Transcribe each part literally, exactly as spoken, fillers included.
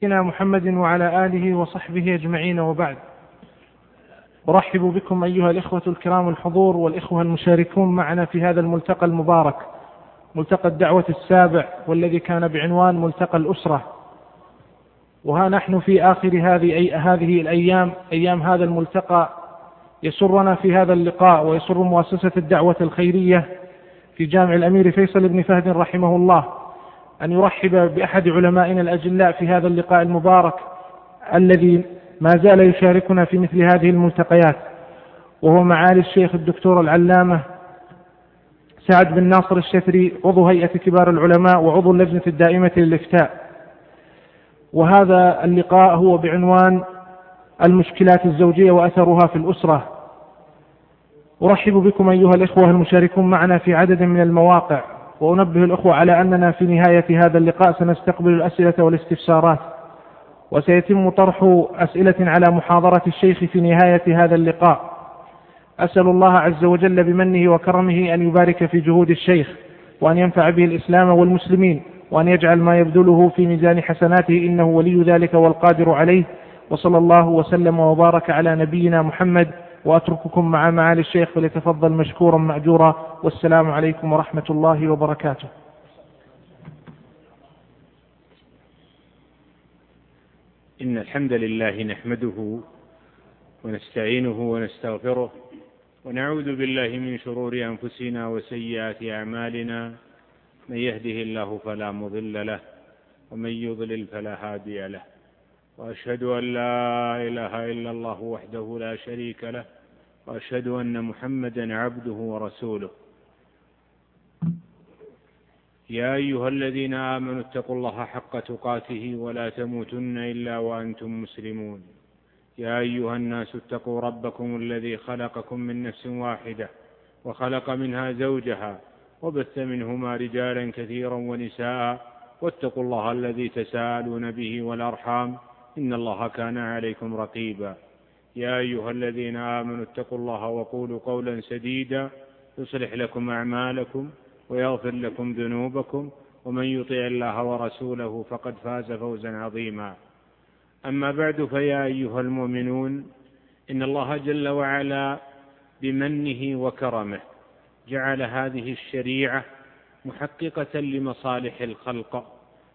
سيدنا محمد وعلى آله وصحبه أجمعين، وبعد. أرحب بكم أيها الإخوة الكرام الحضور والإخوة المشاركون معنا في هذا الملتقى المبارك، ملتقى الدعوة السابع، والذي كان بعنوان ملتقى الأسرة. وها نحن في آخر هذه هذه الأيام، أيام هذا الملتقى. يسرنا في هذا اللقاء ويسر مؤسسة الدعوة الخيرية في جامع الأمير فيصل بن فهد رحمه الله أن يرحب بأحد علمائنا الأجلاء في هذا اللقاء المبارك الذي ما زال يشاركنا في مثل هذه الملتقيات، وهو معالي الشيخ الدكتور العلامة سعد بن ناصر الشثري، عضو هيئة كبار العلماء وعضو اللجنة الدائمة للإفتاء. وهذا اللقاء هو بعنوان المشكلات الزوجية وأثرها في الأسرة. أرحب بكم أيها الإخوة المشاركون معنا في عدد من المواقع، وأنبه الأخوة على أننا في نهاية هذا اللقاء سنستقبل الأسئلة والاستفسارات، وسيتم طرح أسئلة على محاضرة الشيخ في نهاية هذا اللقاء. أسأل الله عز وجل بمنه وكرمه أن يبارك في جهود الشيخ، وأن ينفع به الإسلام والمسلمين، وأن يجعل ما يبذله في ميزان حسناته، إنه ولي ذلك والقادر عليه. وصلى الله وسلم وبارك على نبينا محمد، وأترككم مع معالي الشيخ فليتفضل مشكورا مأجورا، والسلام عليكم ورحمة الله وبركاته. إن الحمد لله نحمده ونستعينه ونستغفره، ونعوذ بالله من شرور أنفسنا وسيئات أعمالنا، من يهده الله فلا مضل له، ومن يضلل فلا هادي له، وأشهد أن لا إله إلا الله وحده لا شريك له، وأشهد أن محمدا عبده ورسوله. يا أيها الذين آمنوا اتقوا الله حق تقاته ولا تموتن إلا وأنتم مسلمون. يا أيها الناس اتقوا ربكم الذي خلقكم من نفس واحدة، وخلق منها زوجها، وبث منهما رجالا كثيرا ونساء، واتقوا الله الذي تساءلون به والأرحام، إن الله كان عليكم رقيبا. يا أيها الذين آمنوا اتقوا الله وقولوا قولا سديدا يصلح لكم أعمالكم ويغفر لكم ذنوبكم، ومن يطع الله ورسوله فقد فاز فوزا عظيما. أما بعد، فيا أيها المؤمنون، إن الله جل وعلا بمنه وكرمه جعل هذه الشريعة محققة لمصالح الخلق،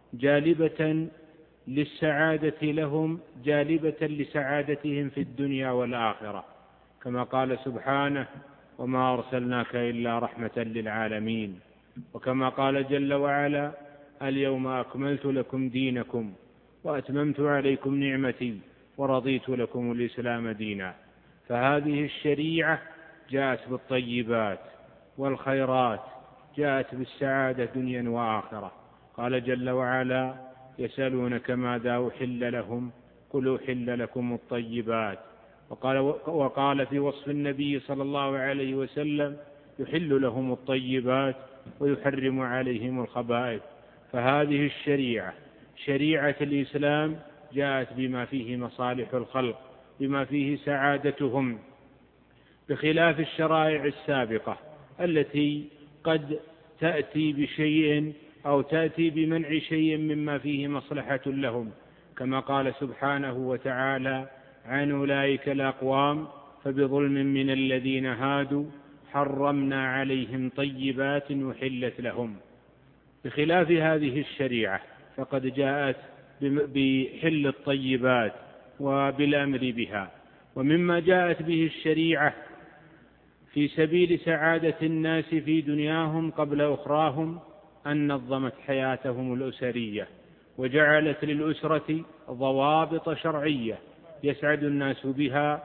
جالبة للسعادة لهم، جالبة لسعادتهم في الدنيا والآخرة، كما قال سبحانه: وما أرسلناك إلا رحمة للعالمين. وكما قال جل وعلا: اليوم أكملت لكم دينكم وأتممت عليكم نعمتي ورضيت لكم الإسلام دينا. فهذه الشريعة جاءت بالطيبات والخيرات، جاءت بالسعادة دنيا وآخرة. قال جل وعلا: يسألونك ماذا أحل لهم قل أحل لكم الطيبات. وقال, وقال في وصف النبي صلى الله عليه وسلم: يحل لهم الطيبات ويحرم عليهم الخبائث. فهذه الشريعة، شريعة الإسلام، جاءت بما فيه مصالح الخلق، بما فيه سعادتهم، بخلاف الشرائع السابقة التي قد تأتي بشيء أو تأتي بمنع شيء مما فيه مصلحة لهم، كما قال سبحانه وتعالى عن أولئك الأقوام فبظلم من الذين هادوا حرمنا عليهم طيبات أحلت لهم. بخلاف هذه الشريعة فقد جاءت بحل الطيبات وبالأمر بها. ومما جاءت به الشريعة في سبيل سعادة الناس في دنياهم قبل أخراهم أن نظمت حياتهم الأسرية، وجعلت للأسرة ضوابط شرعية يسعد الناس بها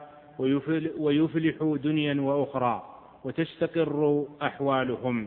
ويفلحوا دنيا وأخرى وتستقر أحوالهم.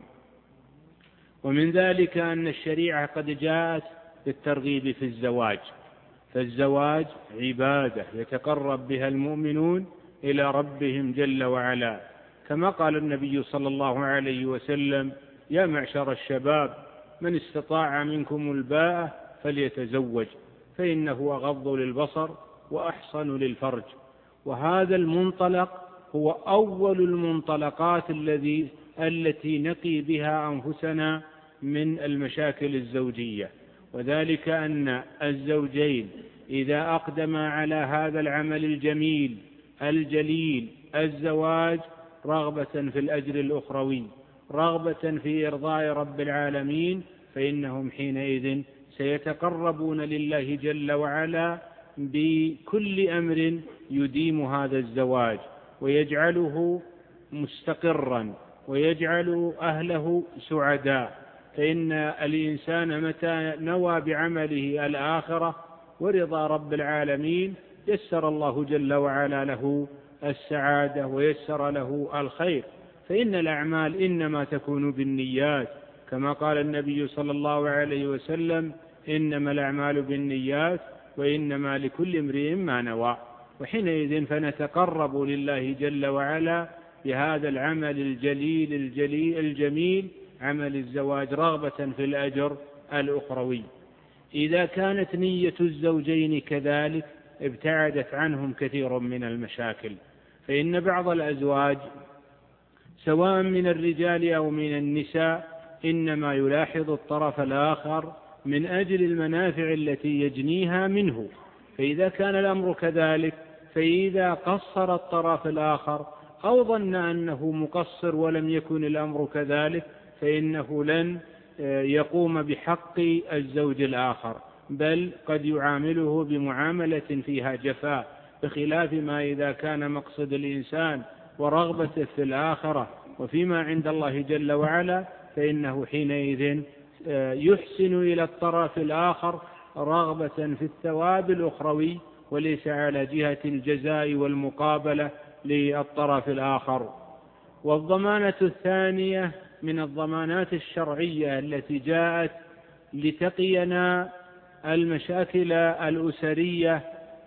ومن ذلك أن الشريعة قد جاءت بالترغيب في الزواج، فالزواج عبادة يتقرب بها المؤمنون إلى ربهم جل وعلا، كما قال النبي صلى الله عليه وسلم: يا معشر الشباب من استطاع منكم الباءة فليتزوج فإنه أغض للبصر وأحصن للفرج. وهذا المنطلق هو أول المنطلقات الذي التي نقي بها أنفسنا من المشاكل الزوجية، وذلك أن الزوجين إذا أقدما على هذا العمل الجميل الجليل الزواج رغبة في الأجر الأخروي، رغبة في إرضاء رب العالمين، فإنهم حينئذ سيتقربون لله جل وعلا بكل أمر يديم هذا الزواج ويجعله مستقرا ويجعل أهله سعداء. فإن الإنسان متى نوى بعمله الآخرة ورضا رب العالمين يسر الله جل وعلا له السعادة ويسر له الخير. فإن الأعمال إنما تكون بالنيات، كما قال النبي صلى الله عليه وسلم: إنما الأعمال بالنيات وإنما لكل امرئ ما نوى. وحينئذ فنتقرب لله جل وعلا بهذا العمل الجليل الجليل الجميل عمل الزواج رغبة في الأجر الأخروي. إذا كانت نية الزوجين كذلك ابتعدت عنهم كثير من المشاكل. فإن بعض الأزواج سواء من الرجال أو من النساء إنما يلاحظ الطرف الآخر من أجل المنافع التي يجنيها منه. فإذا كان الأمر كذلك، فإذا قصر الطرف الآخر أو ظن أنه مقصر ولم يكن الأمر كذلك، فإنه لن يقوم بحق الزوج الآخر، بل قد يعامله بمعاملة فيها جفاء، بخلاف ما إذا كان مقصد الإنسان ورغبته في الآخرة وفيما عند الله جل وعلا، فإنه حينئذ يحسن إلى الطرف الآخر رغبة في الثواب الأخروي وليس على جهة الجزاء والمقابلة للطرف الآخر. والضمانة الثانية من الضمانات الشرعية التي جاءت لتقينا المشاكل الأسرية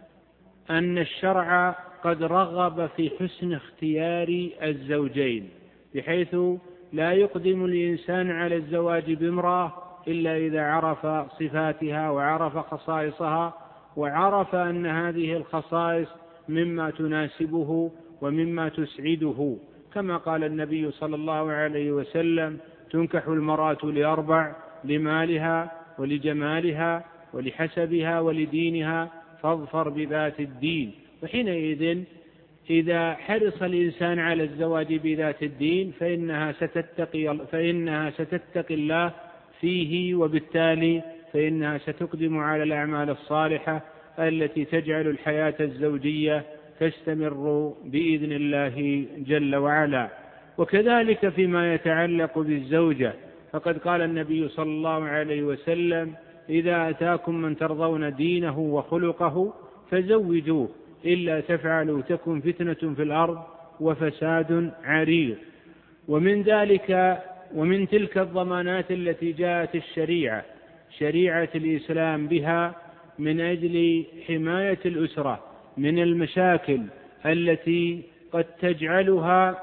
أن الشرع قد رغب في حسن اختيار الزوجين، بحيث لا يقدم الإنسان على الزواج بامرأة إلا إذا عرف صفاتها وعرف خصائصها وعرف أن هذه الخصائص مما تناسبه ومما تسعده، كما قال النبي صلى الله عليه وسلم: تنكح المرأة لأربع: لمالها ولجمالها ولحسبها ولدينها فاظفر بذات الدين. وحينئذ إذا حرص الإنسان على الزواج بذات الدين فإنها ستتقي, فإنها ستتقي الله فيه، وبالتالي فإنها ستقدم على الأعمال الصالحة التي تجعل الحياة الزوجية تستمر بإذن الله جل وعلا. وكذلك فيما يتعلق بالزوجة، فقد قال النبي صلى الله عليه وسلم: إذا أتاكم من ترضون دينه وخلقه فزوجوه، إلا تفعلوا تكن فتنة في الأرض وفساد عريض. ومن ذلك ومن تلك الضمانات التي جاءت الشريعة شريعة الإسلام بها من أجل حماية الأسرة من المشاكل التي قد تجعلها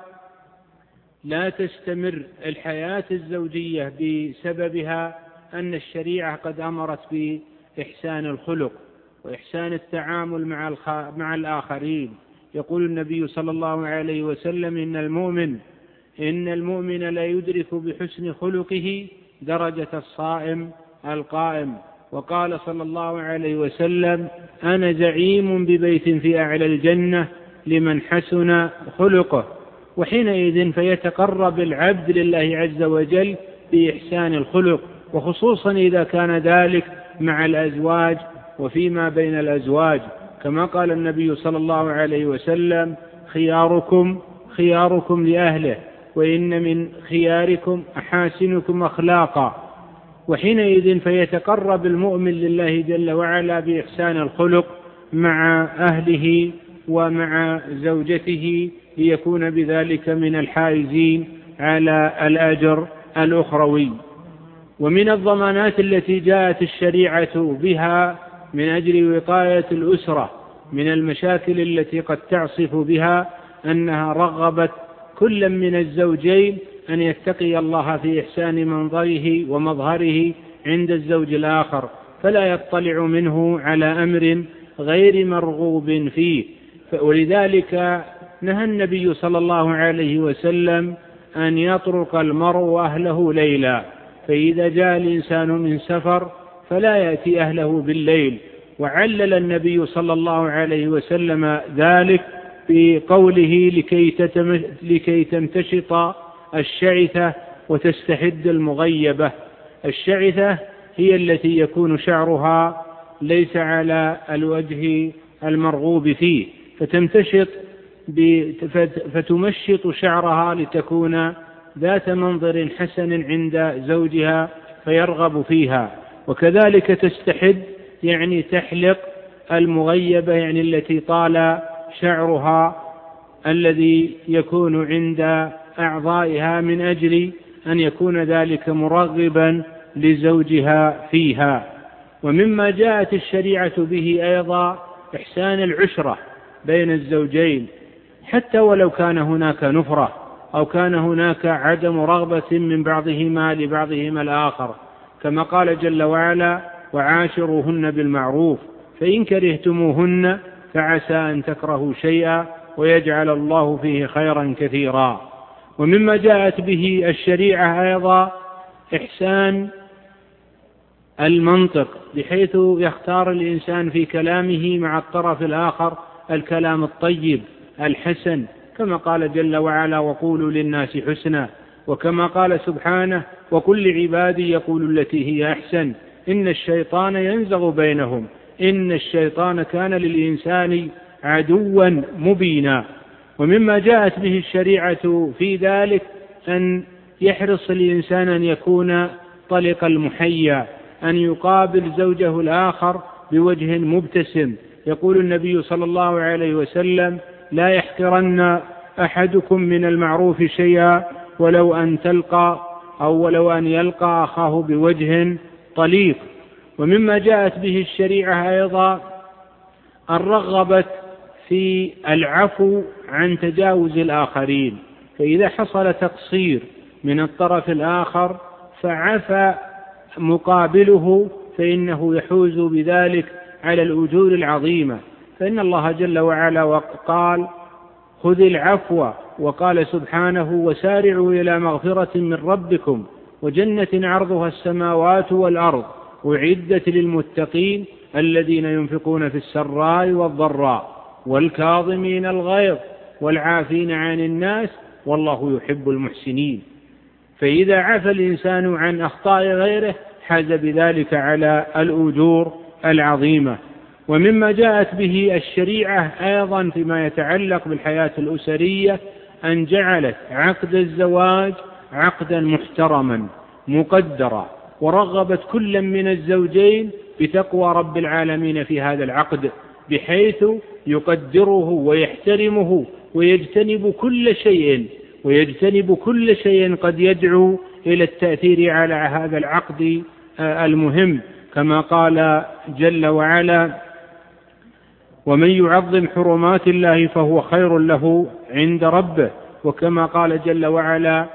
لا تستمر الحياة الزوجية بسببها، أن الشريعة قد أمرت بإحسان الخلق وإحسان التعامل مع مع الآخرين. يقول النبي صلى الله عليه وسلم: إن المؤمن إن المؤمن لا يدرك بحسن خلقه درجة الصائم القائم. وقال صلى الله عليه وسلم: أنا زعيم ببيت في أعلى الجنة لمن حسن خلقه. وحينئذ فيتقرب العبد لله عز وجل بإحسان الخلق، وخصوصا إذا كان ذلك مع الأزواج وفيما بين الأزواج، كما قال النبي صلى الله عليه وسلم: خياركم خياركم لأهله، وإن من خياركم أحاسنكم أخلاقا. وحينئذ فيتقرب المؤمن لله جل وعلا بإحسان الخلق مع أهله ومع زوجته، ليكون بذلك من الحائزين على الأجر الأخروي. ومن الضمانات التي جاءت الشريعة بها من أجل وقاية الأسرة من المشاكل التي قد تعصف بها أنها رغبت كل من الزوجين أن يتقي الله في إحسان منظره ومظهره عند الزوج الآخر، فلا يطلع منه على أمر غير مرغوب فيه. ولذلك نهى النبي صلى الله عليه وسلم أن يطرق المرء أهله ليلا، فإذا جاء الإنسان من سفر فلا يأتي أهله بالليل. وعلل النبي صلى الله عليه وسلم ذلك بقوله لكي, لكي تمتشط الشعثة وتستحد المغيبة. الشعثة هي التي يكون شعرها ليس على الوجه المرغوب فيه، فتمتشط فتمشط شعرها لتكون ذات منظر حسن عند زوجها فيرغب فيها. وكذلك تستحد يعني تحلق المغيبة، يعني التي طال شعرها الذي يكون عند أعضائها من أجل أن يكون ذلك مرغبا لزوجها فيها. ومما جاءت الشريعة به أيضا إحسان العشرة بين الزوجين، حتى ولو كان هناك نفرة أو كان هناك عدم رغبة من بعضهما لبعضهما الآخر، كما قال جل وعلا: وعاشروهن بالمعروف فإن كرهتموهن فعسى أن تكرهوا شيئا ويجعل الله فيه خيرا كثيرا. ومما جاءت به الشريعة أيضا إحسان المنطق، بحيث يختار الإنسان في كلامه مع الطرف الآخر الكلام الطيب الحسن، كما قال جل وعلا: وقولوا للناس حسنا. وكما قال سبحانه: وكل عبادي يقول التي هي أحسن إن الشيطان ينزغ بينهم إن الشيطان كان للإنسان عدوا مبينا. ومما جاءت به الشريعة في ذلك أن يحرص الإنسان أن يكون طلق المحيا، أن يقابل زوجه الآخر بوجه مبتسم. يقول النبي صلى الله عليه وسلم: لا يحقرن أحدكم من المعروف شيئا ولو أن تلقى أو ولو أن يلقى أخاه بوجه طليق. ومما جاءت به الشريعة أيضا الرغبة في العفو عن تجاوز الآخرين، فإذا حصل تقصير من الطرف الآخر فعفى مقابله فإنه يحوز بذلك على الأجور العظيمة. فإن الله جل وعلا قال: خذ العفو، وقال سبحانه: وسارعوا إلى مغفرة من ربكم وجنة عرضها السماوات والأرض أعدت للمتقين الذين ينفقون في السراء والضراء والكاظمين الغيظ والعافين عن الناس والله يحب المحسنين. فإذا عفى الإنسان عن أخطاء غيره حاز بذلك على الأجور العظيمة. ومما جاءت به الشريعة أيضا فيما يتعلق بالحياة الأسرية أن جعلت عقد الزواج عقدا محترما مقدرا، ورغبت كل من الزوجين بتقوى رب العالمين في هذا العقد، بحيث يقدره ويحترمه ويجتنب كل شيء ويجتنب كل شيء قد يدعو إلى التأثير على هذا العقد المهم، كما قال جل وعلا: ومن يعظم حرمات الله فهو خير له عند ربه. وكما قال جل وعلا: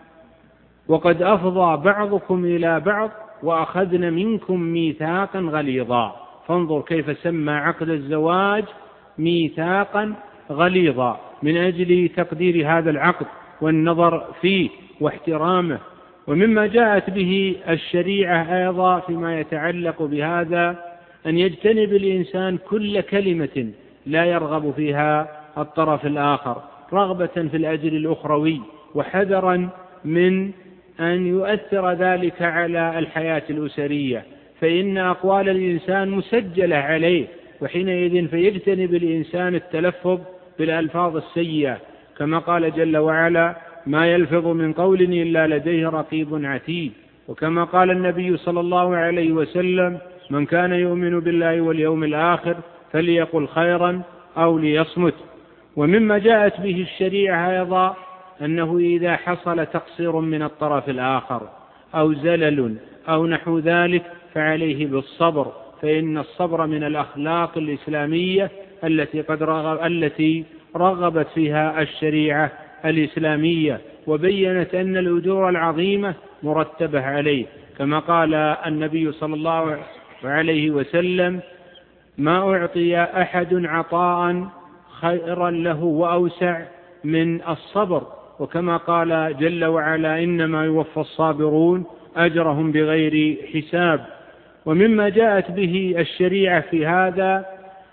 وقد أفضى بعضكم إلى بعض وأخذن منكم ميثاقا غليظا. فانظر كيف سمى عقد الزواج ميثاقا غليظا من أجل تقدير هذا العقد والنظر فيه واحترامه. ومما جاءت به الشريعة أيضا فيما يتعلق بهذا أن يجتنب الإنسان كل كلمة لا يرغب فيها الطرف الآخر، رغبة في الأجر الأخروي، وحذرا من أن يؤثر ذلك على الحياة الأسرية، فإن أقوال الإنسان مسجلة عليه، وحينئذ فيجتنب الإنسان التلفظ بالألفاظ السيئة، كما قال جل وعلا: ما يلفظ من قول إلا لديه رقيب عتيد. وكما قال النبي صلى الله عليه وسلم: من كان يؤمن بالله واليوم الآخر فليقل خيرا أو ليصمت. ومما جاءت به الشريعة أيضا أنه إذا حصل تقصير من الطرف الآخر أو زلل أو نحو ذلك فعليه بالصبر، فإن الصبر من الأخلاق الإسلامية التي قد رغب التي رغبت فيها الشريعة الإسلامية، وبينت أن الأجور العظيمة مرتبة عليه، كما قال النبي صلى الله عليه وسلم: ما أعطي أحد عطاء خيرا له وأوسع من الصبر. وكما قال جل وعلا: إنما يوفى الصابرون أجرهم بغير حساب. ومما جاءت به الشريعة في هذا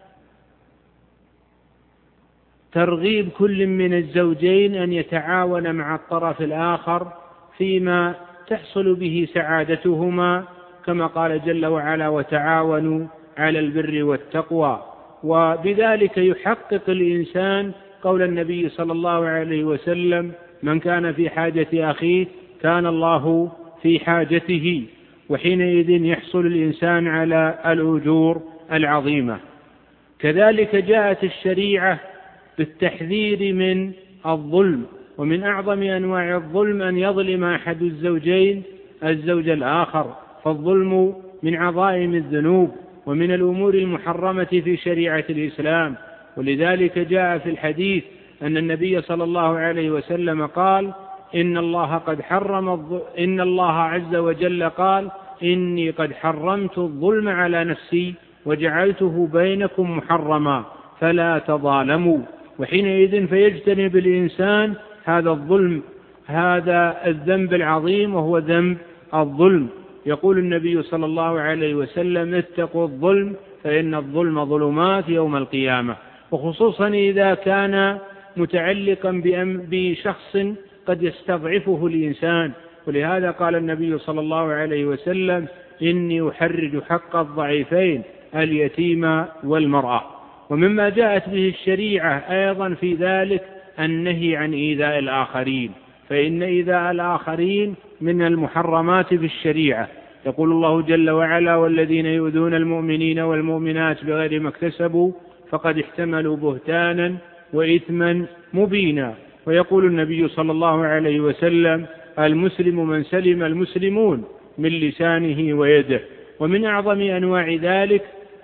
ترغيب كل من الزوجين أن يتعاون مع الطرف الآخر فيما تحصل به سعادتهما، كما قال جل وعلا: وتعاونوا على البر والتقوى. وبذلك يحقق الإنسان قول النبي صلى الله عليه وسلم: من كان في حاجة أخيه كان الله في حاجته، وحينئذ يحصل الإنسان على الأجور العظيمة. كذلك جاءت الشريعة بالتحذير من الظلم، ومن أعظم أنواع الظلم أن يظلم أحد الزوجين الزوج الآخر، فالظلم من عظائم الذنوب ومن الأمور المحرمة في شريعة الإسلام. ولذلك جاء في الحديث أن النبي صلى الله عليه وسلم قال: إن الله قد حرم إن الله عز وجل قال: إني قد حرمت الظلم على نفسي وجعلته بينكم محرما فلا تظالموا. وحينئذ فيجتنب الإنسان هذا الظلم، هذا الذنب العظيم وهو ذنب الظلم. يقول النبي صلى الله عليه وسلم: اتقوا الظلم فإن الظلم ظلمات يوم القيامة، وخصوصا إذا كان متعلقا بشخص قد يستضعفه الإنسان. ولهذا قال النبي صلى الله عليه وسلم: إني أحرج حق الضعيفين اليتيم والمرأة. ومما جاءت به الشريعة أيضا في ذلك النهي عن إيذاء الآخرين، فإن إيذاء الآخرين من المحرمات في الشريعة. يقول الله جل وعلا: والذين يؤذون المؤمنين والمؤمنات بغير ما اكتسبوا فقد احتملوا بهتانا وإثما مبينا. ويقول النبي صلى الله عليه وسلم: المسلم من سلم المسلمون من لسانه ويده. ومن أعظم أنواع ذلك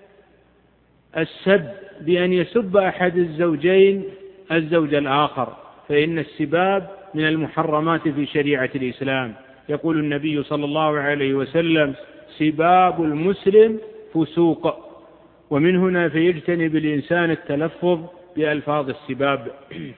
السب، بأن يسب أحد الزوجين الزوج الآخر، فإن السباب من المحرمات في شريعة الإسلام. يقول النبي صلى الله عليه وسلم: سباب المسلم فسوق. ومن هنا فيجتنب الإنسان التلفظ بألفاظ السباب.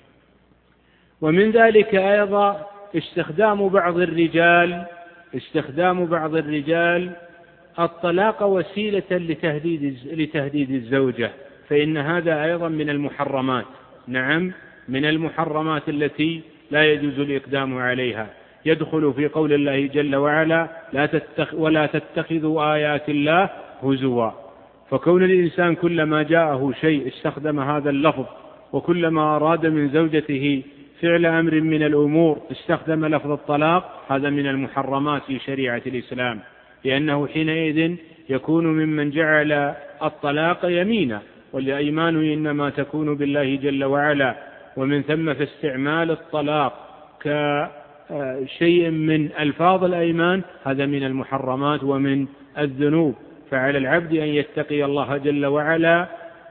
ومن ذلك أيضا استخدام بعض الرجال استخدام بعض الرجال الطلاق وسيلة لتهديد لتهديد الزوجة، فإن هذا أيضا من المحرمات. نعم، من المحرمات التي لا يجوز الإقدام عليها. يدخل في قول الله جل وعلا: لا تتخ ولا تتخذوا آيات الله هزوا. فكون الإنسان كلما جاءه شيء استخدم هذا اللفظ، وكلما أراد من زوجته فعل أمر من الأمور استخدم لفظ الطلاق، هذا من المحرمات في شريعة الإسلام، لأنه حينئذ يكون ممن جعل الطلاق يمينا، والأيمان إنما تكون بالله جل وعلا. ومن ثم فاستعمال الطلاق كشيء من ألفاظ الأيمان هذا من المحرمات ومن الذنوب. فعلى العبد أن يتقي الله جل وعلا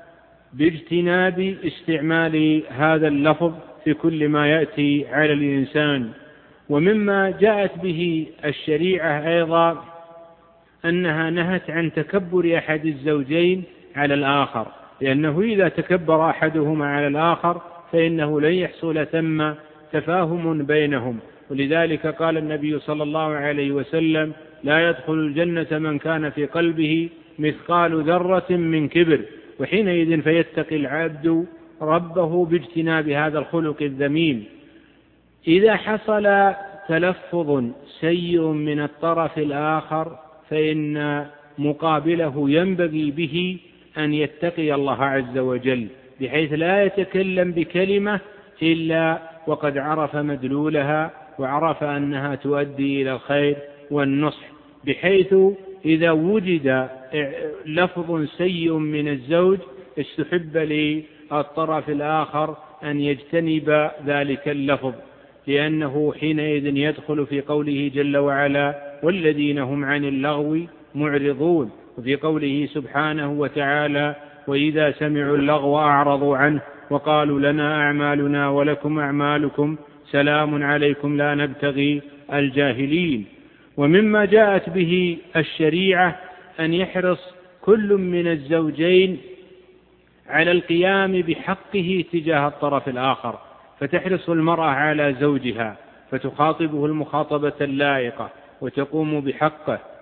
باجتناب استعمال هذا اللفظ في كل ما يأتي على الإنسان. ومما جاءت به الشريعة أيضا أنها نهت عن تكبر أحد الزوجين على الآخر، لأنه إذا تكبر أحدهما على الآخر فإنه لن يحصل ثم تفاهم بينهم. ولذلك قال النبي صلى الله عليه وسلم: لا يدخل الجنة من كان في قلبه مثقال ذرة من كبر. وحينئذ فيتقي العبد ربه باجتناب هذا الخلق الذميم. إذا حصل تلفظ سيء من الطرف الآخر فإن مقابله ينبغي به أن يتقي الله عز وجل، بحيث لا يتكلم بكلمة إلا وقد عرف مدلولها وعرف أنها تؤدي إلى الخير والنصح، بحيث إذا وجد لفظ سيء من الزوج استحب للطرف الآخر أن يجتنب ذلك اللفظ، لأنه حينئذ يدخل في قوله جل وعلا: والذين هم عن اللغو معرضون، وفي قوله سبحانه وتعالى: وإذا سمعوا اللغو أعرضوا عنه وقالوا لنا أعمالنا ولكم أعمالكم سلام عليكم لا نبتغي الجاهلين. ومما جاءت به الشريعة أن يحرص كل من الزوجين على القيام بحقه تجاه الطرف الآخر، فتحرص المرأة على زوجها فتخاطبه المخاطبة اللائقة وتقوم بحقه،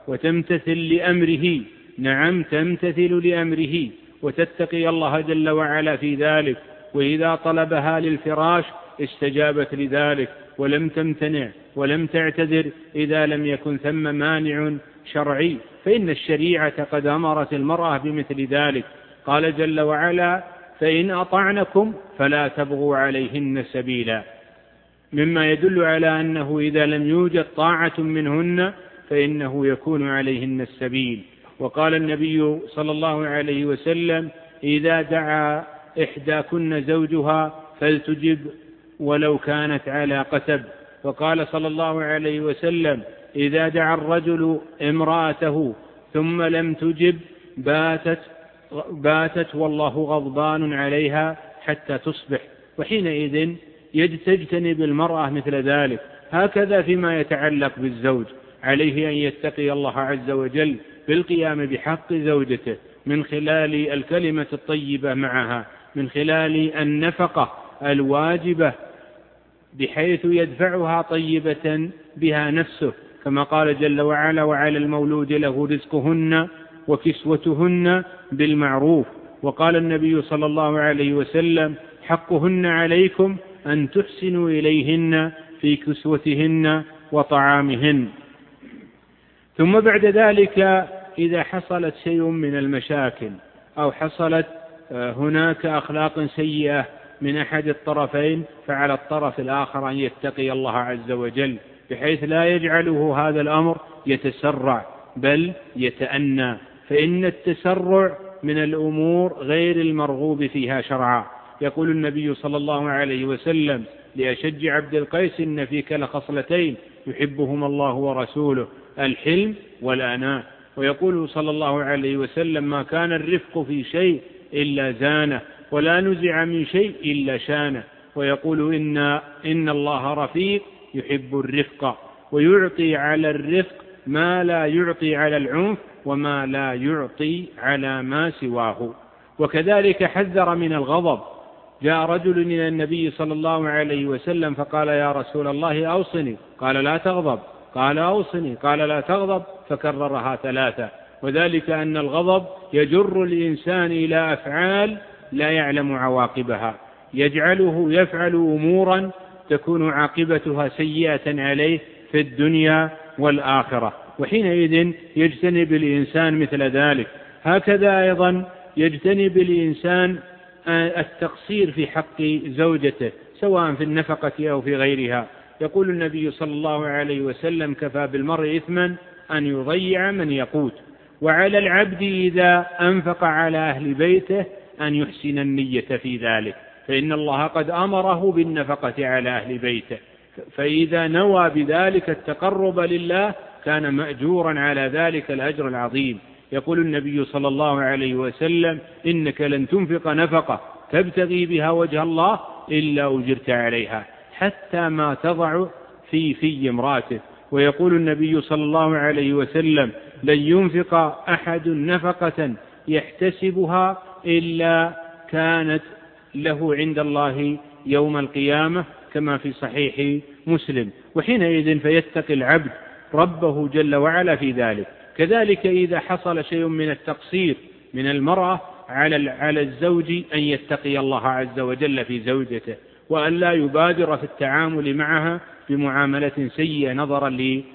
وتمتثل لأمره، نعم تمتثل لأمره وتتقي الله جل وعلا في ذلك، وإذا طلبها للفراش استجابت لذلك ولم تمتنع ولم تعتذر إذا لم يكن ثم مانع شرعي، فإن الشريعة قد أمرت المرأة بمثل ذلك. قال جل وعلا: فإن أطعنكم فلا تبغوا عليهن سبيلا، مما يدل على أنه إذا لم يوجد طاعة منهن فإنه يكون عليهن السبيل. وقال النبي صلى الله عليه وسلم: إذا دعا إحداكن زوجها فلتجب ولو كانت على قتب. وقال صلى الله عليه وسلم: إذا دعا الرجل امرأته ثم لم تجب باتت, باتت والله غضبان عليها حتى تصبح. وحينئذ تجتنب المرأة مثل ذلك. هكذا فيما يتعلق بالزوج، عليه أن يتقي الله عز وجل بالقيام بحق زوجته من خلال الكلمة الطيبة معها، من خلال النفقة الواجبة بحيث يدفعها طيبة بها نفسه، كما قال جل وعلا: وعلى المولود له رزقهن وكسوتهن بالمعروف. وقال النبي صلى الله عليه وسلم: حقهن عليكم أن تحسنوا إليهن في كسوتهن وطعامهن. ثم بعد ذلك إذا حصلت شيء من المشاكل أو حصلت هناك أخلاق سيئة من أحد الطرفين، فعلى الطرف الآخر أن يتقي الله عز وجل بحيث لا يجعله هذا الأمر يتسرع بل يتأنى، فإن التسرع من الأمور غير المرغوب فيها شرعا. يقول النبي صلى الله عليه وسلم لأشج عبد القيس: إن فيك لخصلتين يحبهما الله ورسوله، الحلم والأناة. ويقول صلى الله عليه وسلم: ما كان الرفق في شيء إلا زانه، ولا نزع من شيء إلا شانه. ويقول: إن, إن الله رفيق يحب الرفق، ويعطي على الرفق ما لا يعطي على العنف، وما لا يعطي على ما سواه. وكذلك حذر من الغضب. جاء رجل إلى النبي صلى الله عليه وسلم فقال: يا رسول الله أوصني. قال: لا تغضب. قال: أوصني. قال: لا تغضب. فكررها ثلاثة. وذلك أن الغضب يجر الإنسان إلى أفعال لا يعلم عواقبها، يجعله يفعل أمورا تكون عاقبتها سيئة عليه في الدنيا والآخرة، وحينئذ يجتنب الإنسان مثل ذلك. هكذا أيضا يجتنب الإنسان التقصير في حق زوجته سواء في النفقة أو في غيرها. يقول النبي صلى الله عليه وسلم: كفى بالمرء إثما أن يضيع من يقوت. وعلى العبد إذا أنفق على أهل بيته أن يحسن النية في ذلك، فإن الله قد أمره بالنفقة على أهل بيته، فإذا نوى بذلك التقرب لله كان مأجورا على ذلك الأجر العظيم. يقول النبي صلى الله عليه وسلم: إنك لن تنفق نفقة تبتغي بها وجه الله إلا أجرت عليها حتى ما تضع في في امرأته. ويقول النبي صلى الله عليه وسلم: لن ينفق أحد نفقة يحتسبها إلا كانت له عند الله يوم القيامة، كما في صحيح مسلم. وحينئذ فيتقي العبد ربه جل وعلا في ذلك. كذلك إذا حصل شيء من التقصير من المرأة على على الزوج أن يتقي الله عز وجل في زوجته، وأن لا يبادر في التعامل معها بمعاملة سيئة نظرا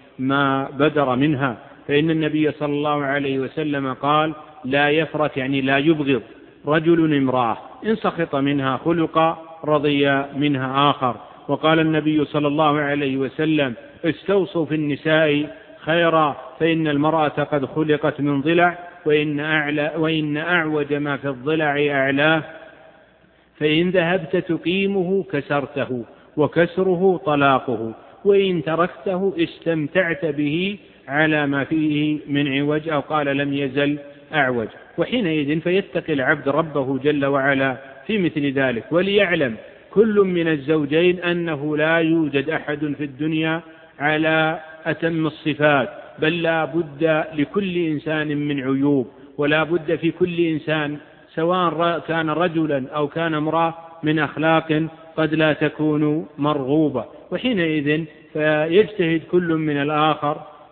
لما بدر منها، فإن النبي صلى الله عليه وسلم قال: لا يفرط، يعني لا يبغض رجل امرأة إن سخط منها خلقا رضي منها آخر. وقال النبي صلى الله عليه وسلم: استوصوا في النساء خيرا، فإن المرأة قد خلقت من ضلع، وإن, أعلى وإن أعوج ما في الضلع أعلاه، فإن ذهبت تقيمه كسرته، وكسره طلاقه، وإن تركته استمتعت به على ما فيه من عوج، أو قال لم يزل أعوج. وحينئذ فيتقي العبد ربه جل وعلا في مثل ذلك. وليعلم كل من الزوجين أنه لا يوجد أحد في الدنيا على أتم الصفات، بل لا بد لكل إنسان من عيوب، ولا بد في كل إنسان سواء كان رجلا أو كان امرأة من أخلاق قد لا تكون مرغوبة. وحينئذ فيجتهد كل من الآخر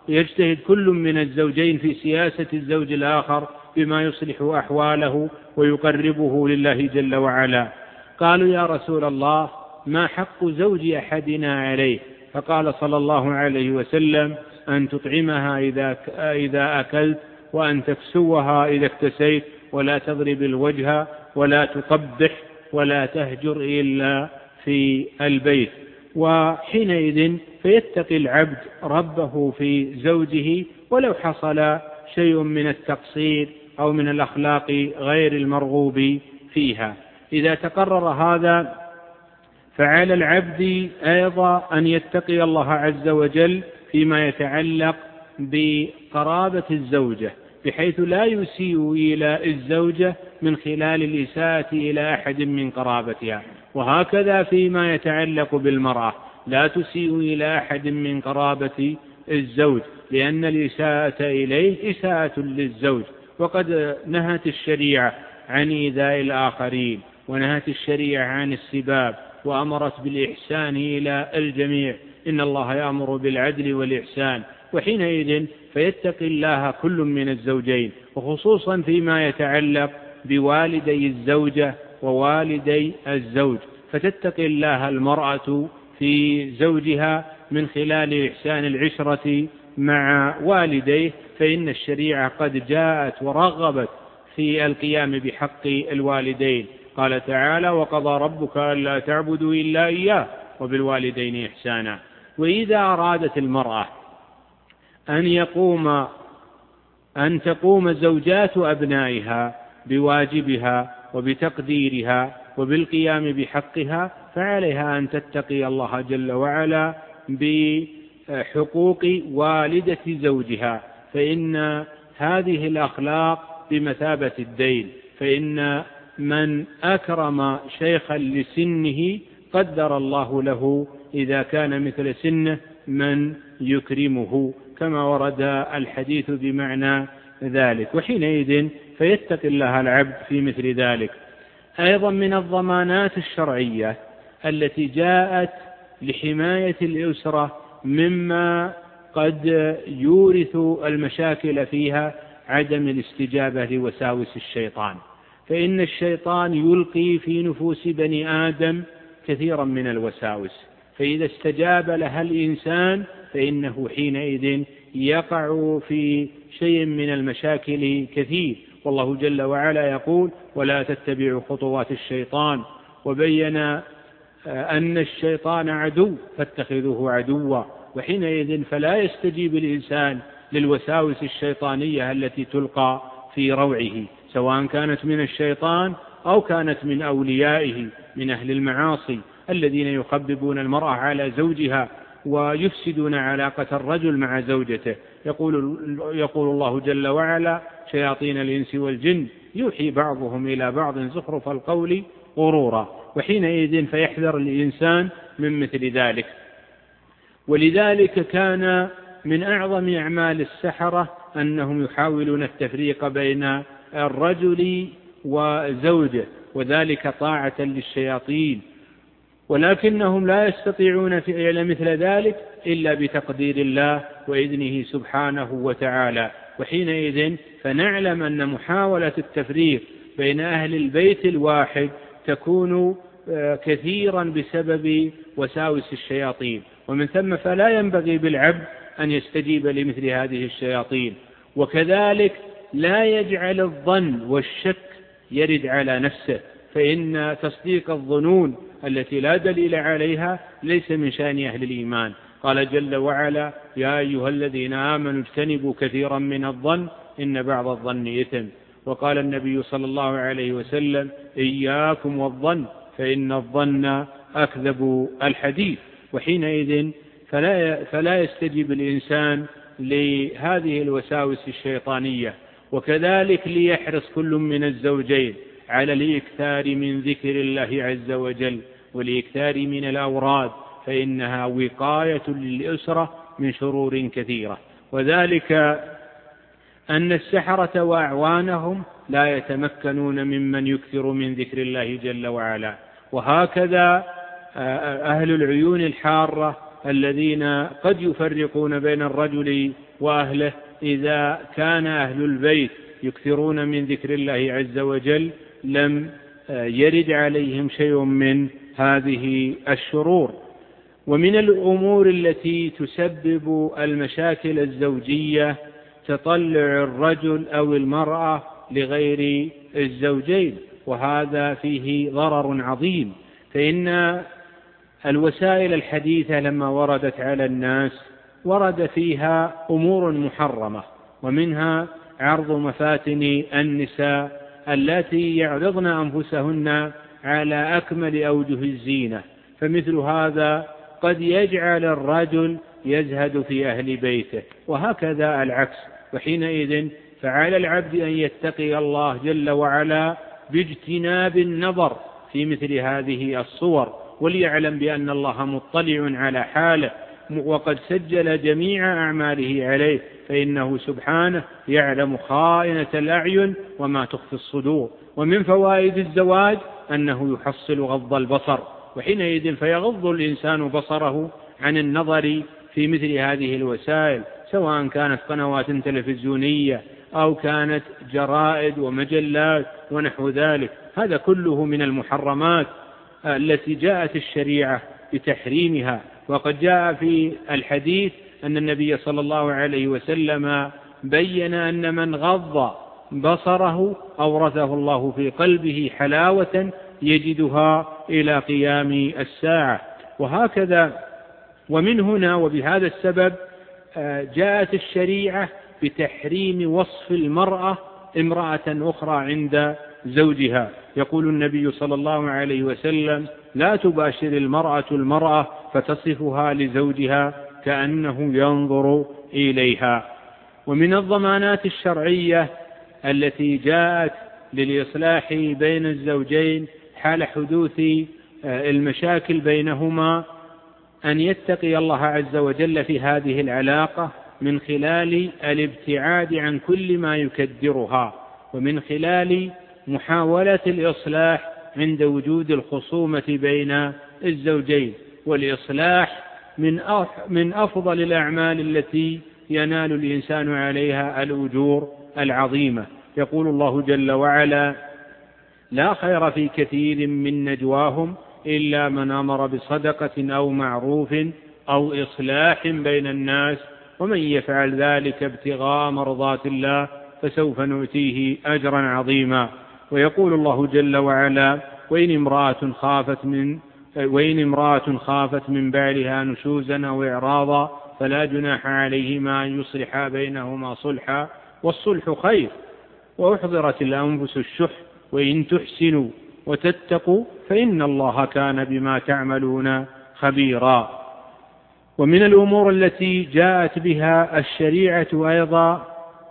يجتهد كل من الزوجين في سياسة الزوج الآخر بما يصلح أحواله ويقربه لله جل وعلا. قالوا يا رسول الله ما حق زوج أحدنا عليه؟ فقال صلى الله عليه وسلم أن تطعمها إذا إذا أكلت، وأن تكسوها إذا اكتسيت، ولا تضرب الوجه، ولا تقبح، ولا تهجر إلا في البيت. وحينئذ فيتقي العبد ربه في زوجه ولو حصل شيء من التقصير أو من الأخلاق غير المرغوب فيها. إذا تقرر هذا فعلى العبد أيضا أن يتقي الله عز وجل فيما يتعلق بقرابة الزوجة، بحيث لا يسيء إلى الزوجة من خلال الإساءة إلى أحد من قرابتها، وهكذا فيما يتعلق بالمرأة لا تسيء إلى أحد من قرابة الزوج، لأن الإساءة إليه إساءة للزوج. وقد نهت الشريعة عن إيذاء الآخرين، ونهت الشريعة عن السباب، وأمرت بالإحسان إلى الجميع. إن الله يأمر بالعدل والإحسان. وحينئذ فيتقي الله كل من الزوجين، وخصوصا فيما يتعلق بوالدي الزوجة ووالدي الزوج، فتتقي الله المرأة في زوجها من خلال إحسان العشرة مع والديه، فإن الشريعة قد جاءت ورغبت في القيام بحق الوالدين. قال تعالى وقضى ربك ألا تعبدوا إلا إياه وبالوالدين إحسانا. وإذا أرادت المرأة أن يقوم أن تقوم زوجات أبنائها بواجبها وبتقديرها وبالقيام بحقها، فعليها أن تتقي الله جل وعلا بحقوق والدة زوجها، فإن هذه الأخلاق بمثابة الدين. فإن من أكرم شيخا لسنه قدر الله له إذا كان مثل سنه من يكرمه، كما ورد الحديث بمعنى ذلك. وحينئذ فيتقي الله العبد في مثل ذلك. أيضا من الضمانات الشرعية التي جاءت لحماية الأسرة مما قد يورث المشاكل فيها عدم الاستجابة لوساوس الشيطان، فإن الشيطان يلقي في نفوس بني آدم كثيرا من الوساوس، فإذا استجاب لها الإنسان فإنه حينئذ يقع في شيء من المشاكل كثير. والله جل وعلا يقول ولا تتبعوا خطوات الشيطان، وبين أن الشيطان عدو فاتخذوه عدوا. وحينئذ فلا يستجيب الإنسان للوساوس الشيطانية التي تلقى في روعه، سواء كانت من الشيطان أو كانت من أوليائه من أهل المعاصي الذين يخببون المرأة على زوجها ويفسدون علاقة الرجل مع زوجته. يقول, يقول الله جل وعلا شياطين الإنس والجن يوحي بعضهم إلى بعض زخرف القول غرورا. وحينئذ فيحذر الإنسان من مثل ذلك. ولذلك كان من أعظم أعمال السحرة أنهم يحاولون التفريق بين الرجل وزوجه، وذلك طاعة للشياطين، ولكنهم لا يستطيعون فعل مثل ذلك إلا بتقدير الله وإذنه سبحانه وتعالى. وحينئذ فنعلم أن محاولة التفريق بين أهل البيت الواحد تكون كثيرا بسبب وساوس الشياطين، ومن ثم فلا ينبغي بالعبد أن يستجيب لمثل هذه الشياطين. وكذلك لا يجعل الظن والشك يرد على نفسه، فإن تصديق الظنون التي لا دليل عليها ليس من شأن أهل الإيمان. قال جل وعلا يا أيها الذين آمنوا اجتنبوا كثيرا من الظن إن بعض الظن إثم. وقال النبي صلى الله عليه وسلم إياكم والظن فإن الظن أكذب الحديث. وحينئذ فلا, فلا يستجيب الإنسان لهذه الوساوس الشيطانية. وكذلك ليحرص كل من الزوجين على الإكثار من ذكر الله عز وجل والإكثار من الأوراد، فإنها وقاية للأسرة من شرور كثيرة. وذلك أن السحرة وأعوانهم لا يتمكنون ممن يكثر من ذكر الله جل وعلا. وهكذا أهل العيون الحارة الذين قد يفرقون بين الرجل وأهله إذا كان أهل البيت يكثرون من ذكر الله عز وجل لم يرد عليهم شيء من هذه الشرور. ومن الأمور التي تسبب المشاكل الزوجية تطلع الرجل أو المرأة لغير الزوجين، وهذا فيه ضرر عظيم، فإن الوسائل الحديثة لما وردت على الناس ورد فيها أمور محرمة، ومنها عرض مفاتن النساء التي يعرضن أنفسهن على أكمل أوجه الزينة، فمثل هذا قد يجعل الرجل يزهد في أهل بيته، وهكذا العكس. وحينئذ فعلى العبد أن يتقي الله جل وعلا باجتناب النظر في مثل هذه الصور، وليعلم بأن الله مطلع على حاله وقد سجل جميع أعماله عليه، فإنه سبحانه يعلم خائنة الأعين وما تخفي الصدور. ومن فوائد الزواج أنه يحصل غض البصر، وحينئذ فيغض الإنسان بصره عن النظر في مثل هذه الوسائل، سواء كانت قنوات تلفزيونية أو كانت جرائد ومجلات ونحو ذلك. هذا كله من المحرمات التي جاءت الشريعة بتحريمها. وقد جاء في الحديث أن النبي صلى الله عليه وسلم بين أن من غض بصره أورثه الله في قلبه حلاوة يجدها إلى قيام الساعة. وهكذا ومن هنا وبهذا السبب جاءت الشريعة بتحريم وصف المرأة امرأة أخرى عند زوجها. يقول النبي صلى الله عليه وسلم: لا تباشر المرأة المرأة فتصفها لزوجها كأنه ينظر إليها. ومن الضمانات الشرعية التي جاءت للإصلاح بين الزوجين حال حدوث المشاكل بينهما أن يتقي الله عز وجل في هذه العلاقة من خلال الابتعاد عن كل ما يكدرها، ومن خلال محاولة الإصلاح عند وجود الخصومة بين الزوجين. والإصلاح من أفضل الأعمال التي ينال الإنسان عليها الأجور العظيمة. يقول الله جل وعلا: لا خير في كثير من نجواهم إلا من أمر بصدقة أو معروف أو إصلاح بين الناس ومن يفعل ذلك ابتغاء مرضات الله فسوف نؤتيه أجرا عظيما. ويقول الله جل وعلا: وإن امرأة خافت من وإن امرأة خافت من بعلها نشوزا أو إعراضا فلا جناح عليهما أن يصلحا بينهما صلحا والصلح خير وأحضرت الأنفس الشح وإن تحسنوا وتتقوا فإن الله كان بما تعملون خبيرا. ومن الأمور التي جاءت بها الشريعة أيضا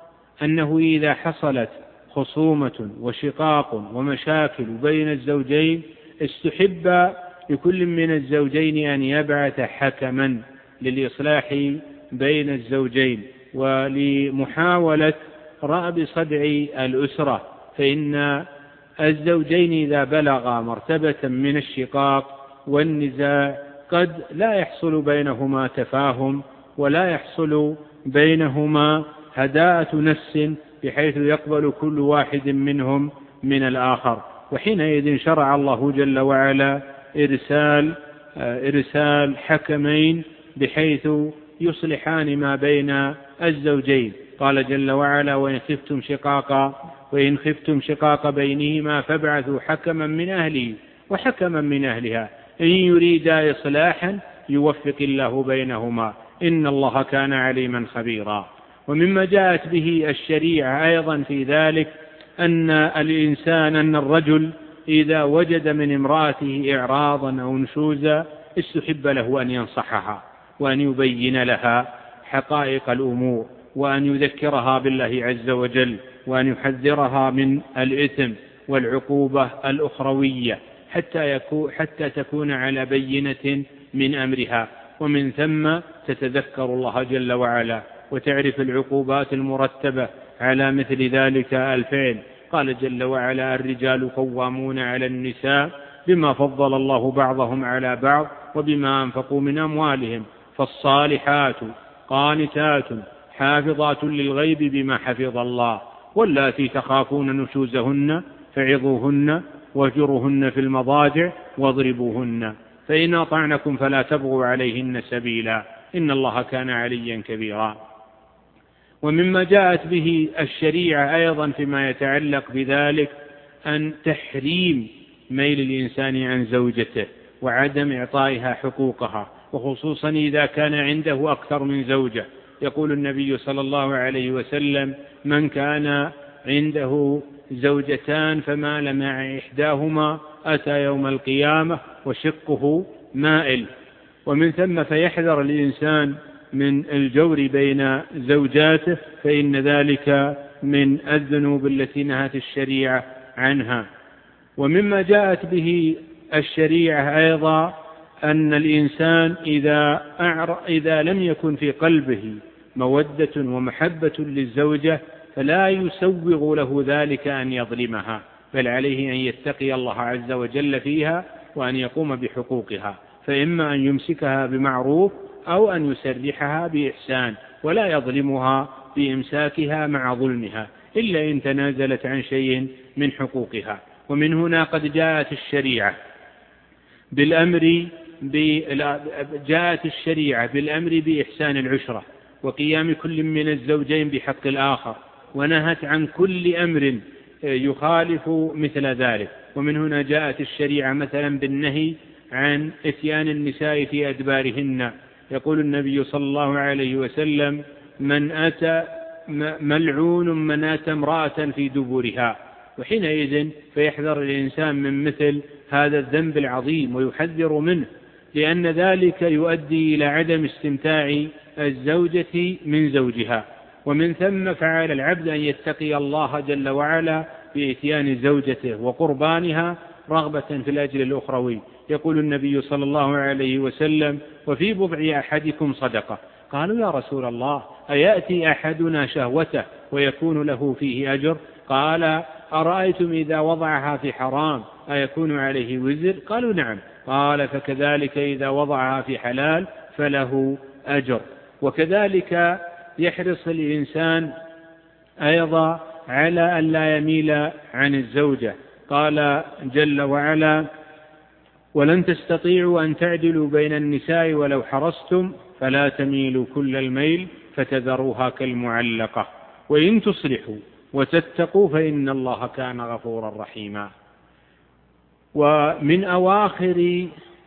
أنه إذا حصلت خصومة وشقاق ومشاكل بين الزوجين استحب لكل من الزوجين أن يبعث حكما للإصلاح بين الزوجين ولمحاولة رأب صدع الأسرة، فإن الزوجين إذا بلغا مرتبة من الشقاق والنزاع قد لا يحصل بينهما تفاهم ولا يحصل بينهما هداءة نفس بحيث يقبل كل واحد منهم من الآخر. وحينئذ شرع الله جل وعلا إرسال إرسال حكمين بحيث يصلحان ما بين الزوجين. قال جل وعلا: وإن خفتم شقاقا وإن خفتم شقاق بينهما فابعثوا حكما من أهله وحكما من أهلها إن يريدا إصلاحا يوفق الله بينهما إن الله كان عليما خبيرا. ومما جاءت به الشريعة أيضا في ذلك أن الإنسان أن الرجل إذا وجد من امرأته إعراضا أو نشوزا استحب له أن ينصحها وأن يبين لها حقائق الأمور وأن يذكرها بالله عز وجل وأن يحذرها من الإثم والعقوبة الأخروية حتى, يكون حتى تكون على بينة من أمرها، ومن ثم تتذكر الله جل وعلا وتعرف العقوبات المرتبة على مثل ذلك الفعل. قال جل وعلا: الرجال قوامون على النساء بما فضل الله بعضهم على بعض وبما أنفقوا من أموالهم فالصالحات قانتات حافظات للغيب بما حفظ الله، واللاتي تخافون نشوزهن فعظوهن واهجروهن في المضاجع واضربوهن، فإن أطعنكم فلا تبغوا عليهن سبيلا، إن الله كان عليا كبيرا. ومما جاءت به الشريعة أيضا فيما يتعلق بذلك أن تحريم ميل الإنسان عن زوجته وعدم إعطائها حقوقها، وخصوصا إذا كان عنده أكثر من زوجة. يقول النبي صلى الله عليه وسلم: من كان عنده زوجتان فمال مع إحداهما أتى يوم القيامة وشقه مائل. ومن ثم فيحذر الإنسان من الجور بين زوجاته، فإن ذلك من الذنوب التي نهت الشريعة عنها. ومما جاءت به الشريعة أيضا أن الإنسان إذا, إذا لم يكن في قلبه مودة ومحبة للزوجة فلا يسوغ له ذلك أن يظلمها، بل عليه أن يتقي الله عز وجل فيها وأن يقوم بحقوقها، فإما أن يمسكها بمعروف أو أن يسرحها بإحسان، ولا يظلمها بإمساكها مع ظلمها إلا إن تنازلت عن شيء من حقوقها. ومن هنا قد جاءت الشريعة بالأمر جاءت الشريعة بالأمر بإحسان العشرة وقيام كل من الزوجين بحق الآخر، ونهت عن كل أمر يخالف مثل ذلك. ومن هنا جاءت الشريعة مثلا بالنهي عن إتيان النساء في أدبارهن. يقول النبي صلى الله عليه وسلم: من أتى ملعون من أتى امرأة في دبرها. وحينئذ فيحذر الإنسان من مثل هذا الذنب العظيم ويحذر منه، لأن ذلك يؤدي إلى عدم استمتاع الزوجة من زوجها. ومن ثم فعل العبد أن يتقي الله جل وعلا بإتيان زوجته وقربانها رغبة في الأجر الأخروي. يقول النبي صلى الله عليه وسلم: وفي بضع أحدكم صدقة. قالوا: يا رسول الله، أيأتي أحدنا شهوته ويكون له فيه أجر؟ قال: أرأيتم إذا وضعها في حرام أيكون عليه وزر؟ قالوا: نعم. قال: فكذلك إذا وضعها في حلال فله أجر. وكذلك يحرص الإنسان أيضا على أن لا يميل عن الزوجة. قال جل وعلا: ولن تستطيعوا أن تعدلوا بين النساء ولو حرصتم فلا تميلوا كل الميل فتذروها كالمعلقة وإن تصلحوا وتتقوا فإن الله كان غفورا رحيما. ومن أواخر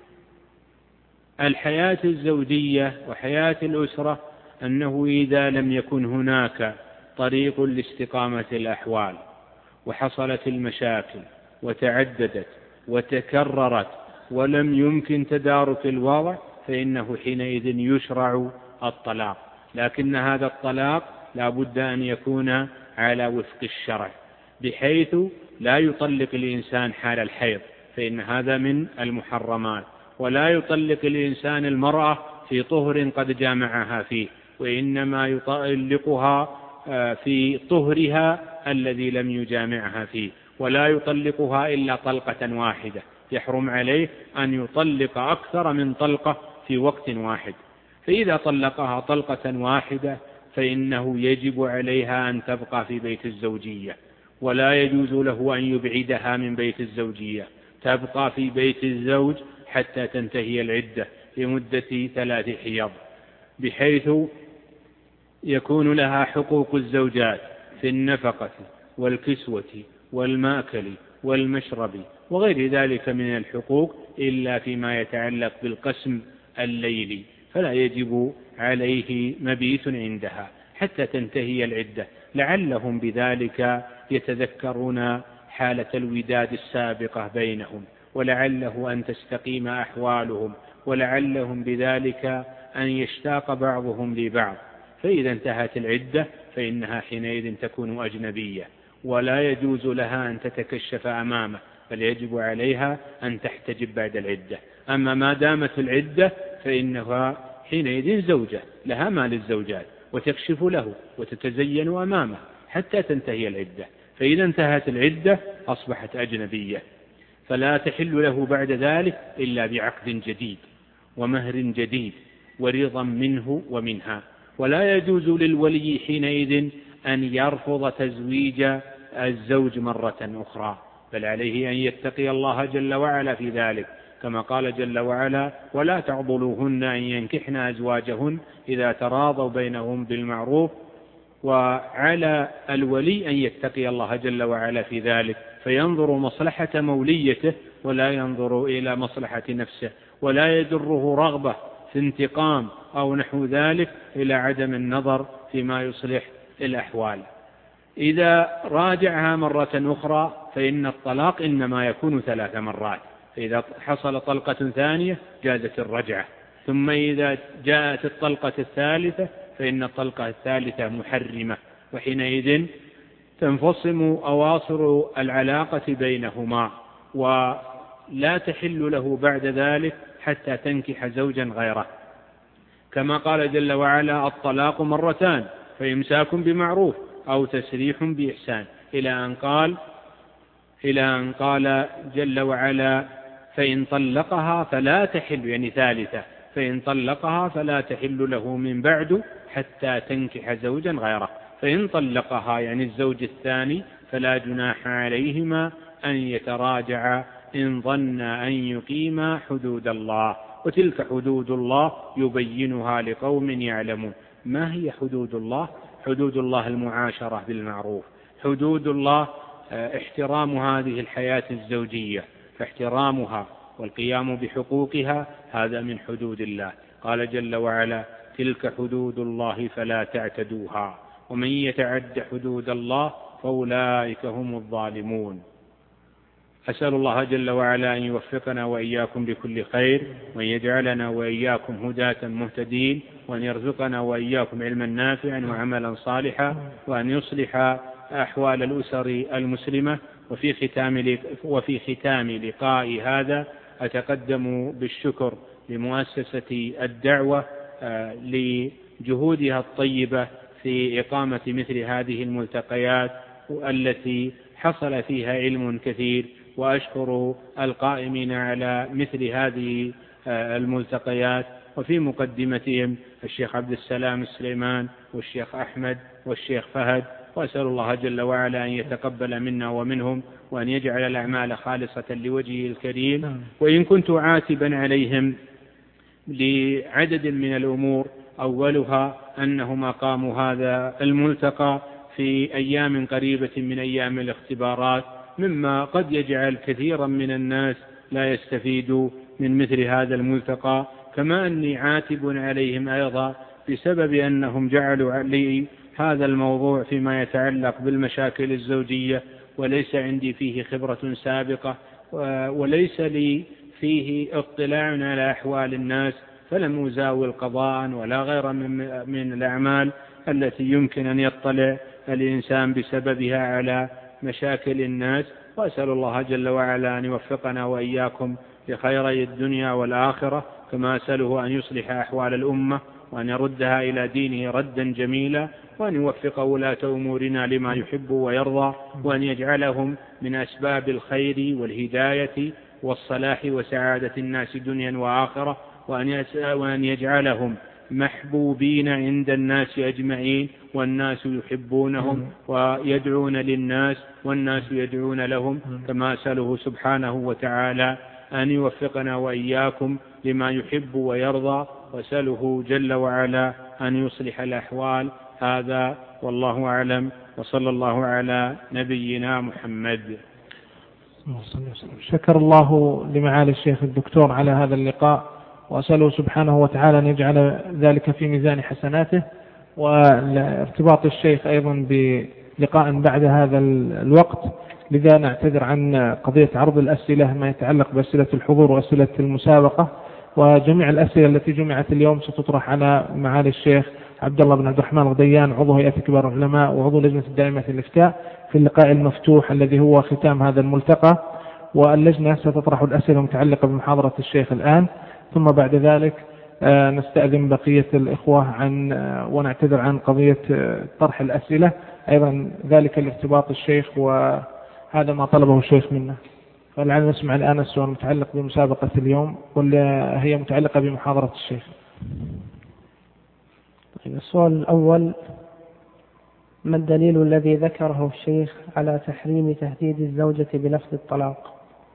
الحياة الزوجية وحياة الأسرة أنه إذا لم يكن هناك طريق لاستقامة الأحوال وحصلت المشاكل وتعددت وتكررت ولم يمكن تدارك الوضع فإنه حينئذ يشرع الطلاق، لكن هذا الطلاق لا بد أن يكون على وفق الشرع، بحيث لا يطلق الإنسان حال الحيض فإن هذا من المحرمات، ولا يطلق الإنسان المرأة في طهر قد جامعها فيه، وإنما يطلقها في طهرها الذي لم يجامعها فيه، ولا يطلقها إلا طلقة واحدة، يحرم عليه أن يطلق أكثر من طلقة في وقت واحد. فإذا طلقها طلقة واحدة فإنه يجب عليها أن تبقى في بيت الزوجية، ولا يجوز له أن يبعدها من بيت الزوجية، تبقى في بيت الزوج حتى تنتهي العدة لمدة ثلاث حيض، بحيث يكون لها حقوق الزوجات في النفقة والكسوة والمأكل والمشرب وغير ذلك من الحقوق إلا فيما يتعلق بالقسم الليلي، فلا يجب عليه مبيت عندها حتى تنتهي العدة، لعلهم بذلك يتذكرون حالة الوداد السابقة بينهم، ولعله أن تستقيم أحوالهم، ولعلهم بذلك أن يشتاق بعضهم لبعض. فإذا انتهت العدة فإنها حينئذ تكون أجنبية، ولا يجوز لها أن تتكشف أمامه، بل يجب عليها أن تحتجب بعد العدة. أما ما دامت العدة فإنها حينئذ زوجة لها ما للزوجات، وتكشف له وتتزين أمامه حتى تنتهي العدة، فإذا انتهت العدة أصبحت أجنبية، فلا تحل له بعد ذلك إلا بعقد جديد ومهر جديد ورضا منه ومنها. ولا يجوز للولي حينئذ أن يرفض تزويج الزوج مرة أخرى، بل عليه أن يتقي الله جل وعلا في ذلك، كما قال جل وعلا: ولا تعضلوهن أن ينكحن أزواجهن إذا تراضوا بينهم بالمعروف. وعلى الولي أن يتقي الله جل وعلا في ذلك، فينظر مصلحة موليته ولا ينظر إلى مصلحة نفسه، ولا يجره رغبة في انتقام أو نحو ذلك إلى عدم النظر فيما يصلح الأحوال. إذا راجعها مرة أخرى فإن الطلاق إنما يكون ثلاث مرات، فإذا حصل طلقة ثانية جازت الرجعة، ثم إذا جاءت الطلقة الثالثة فإن الطلقة الثالثة محرمة، وحينئذ تنفصم أواصر العلاقة بينهما، ولا تحل له بعد ذلك حتى تنكح زوجا غيره، كما قال جل وعلا: الطلاق مرتان فإمساك بمعروف أو تسريح بإحسان، إلى أن قال إلى أن قال جل وعلا: فإن طلقها فلا تحل، يعني ثالثة، فإن طلقها فلا تحل له من بعد حتى تنكح زوجا غيره. فإن طلقها يعني الزوج الثاني فلا جناح عليهما أن يتراجعا إن ظن أن يقيما حدود الله، وتلك حدود الله يبينها لقوم يعلمون. ما هي حدود الله؟ حدود الله المعاشرة بالمعروف، حدود الله احترام هذه الحياة الزوجية، فاحترامها والقيام بحقوقها هذا من حدود الله. قال جل وعلا: تلك حدود الله فلا تعتدوها، ومن يتعد حدود الله فأولئك هم الظالمون. أسأل الله جل وعلا أن يوفقنا وإياكم لكل خير، وأن يجعلنا وإياكم هداة مهتدين، وأن يرزقنا وإياكم علما نافعا وعملا صالحا، وأن يصلح أحوال الأسر المسلمة. وفي ختام وفي ختام لقاء هذا أتقدم بالشكر لمؤسسة الدعوة لجهودها الطيبة في إقامة مثل هذه الملتقيات التي حصل فيها علم كثير، وأشكر القائمين على مثل هذه الملتقيات، وفي مقدمتهم الشيخ عبد السلام السليمان والشيخ أحمد والشيخ فهد، وأسأل الله جل وعلا أن يتقبل منا ومنهم، وأن يجعل الأعمال خالصة لوجهه الكريم. وإن كنت عاتبا عليهم لعدد من الأمور، أولها أنهم أقاموا هذا الملتقى في أيام قريبة من أيام الاختبارات، مما قد يجعل كثيرا من الناس لا يستفيدوا من مثل هذا الملتقى. كما أني عاتب عليهم أيضا بسبب أنهم جعلوا لي هذا الموضوع فيما يتعلق بالمشاكل الزوجية، وليس عندي فيه خبرة سابقة، وليس لي فيه اطلاع على أحوال الناس، فلم أزاول قضاء ولا غير من الأعمال التي يمكن أن يطلع الإنسان بسببها على مشاكل الناس. وأسأل الله جل وعلا أن يوفقنا وإياكم لخيري الدنيا والآخرة، كما أسأله أن يصلح أحوال الأمة، وأن يردها إلى دينه ردا جميلا، وأن يوفق ولاة أمورنا لما يحب ويرضى، وأن يجعلهم من أسباب الخير والهداية والصلاح وسعادة الناس دنيا وآخرة، وأن يجعلهم محبوبين عند الناس أجمعين، والناس يحبونهم ويدعون للناس والناس يدعون لهم، كما أسأله سبحانه وتعالى أن يوفقنا وإياكم لما يحب ويرضى، وأسأله جل وعلا أن يصلح الأحوال. هذا والله أعلم، وصلى الله على نبينا محمد. شكر الله لمعالي الشيخ الدكتور على هذا اللقاء، وأسأله سبحانه وتعالى أن يجعل ذلك في ميزان حسناته، وارتباط الشيخ أيضا بلقاء بعد هذا الوقت. لذا نعتذر عن قضية عرض الأسئلة ما يتعلق بأسئلة الحضور وأسئلة المسابقة، وجميع الأسئلة التي جمعت اليوم ستطرح على معالي الشيخ عبد الله بن عبد الرحمن الغديان، عضو هيئة كبار العلماء وعضو لجنة الدائمة للإفتاء، في اللقاء المفتوح الذي هو ختام هذا الملتقى. واللجنة ستطرح الأسئلة المتعلقة بمحاضرة الشيخ الآن، ثم بعد ذلك نستأذن بقية الإخوة عن ونعتذر عن قضية طرح الأسئلة، أيضا ذلك لارتباط الشيخ، وهذا ما طلبه الشيخ منا. فلعلنا نسمع الآن السؤال المتعلق بمسابقة اليوم، واللي هي متعلقة بمحاضرة الشيخ. السؤال الأول: ما الدليل الذي ذكره الشيخ على تحريم تهديد الزوجة بلفظ الطلاق؟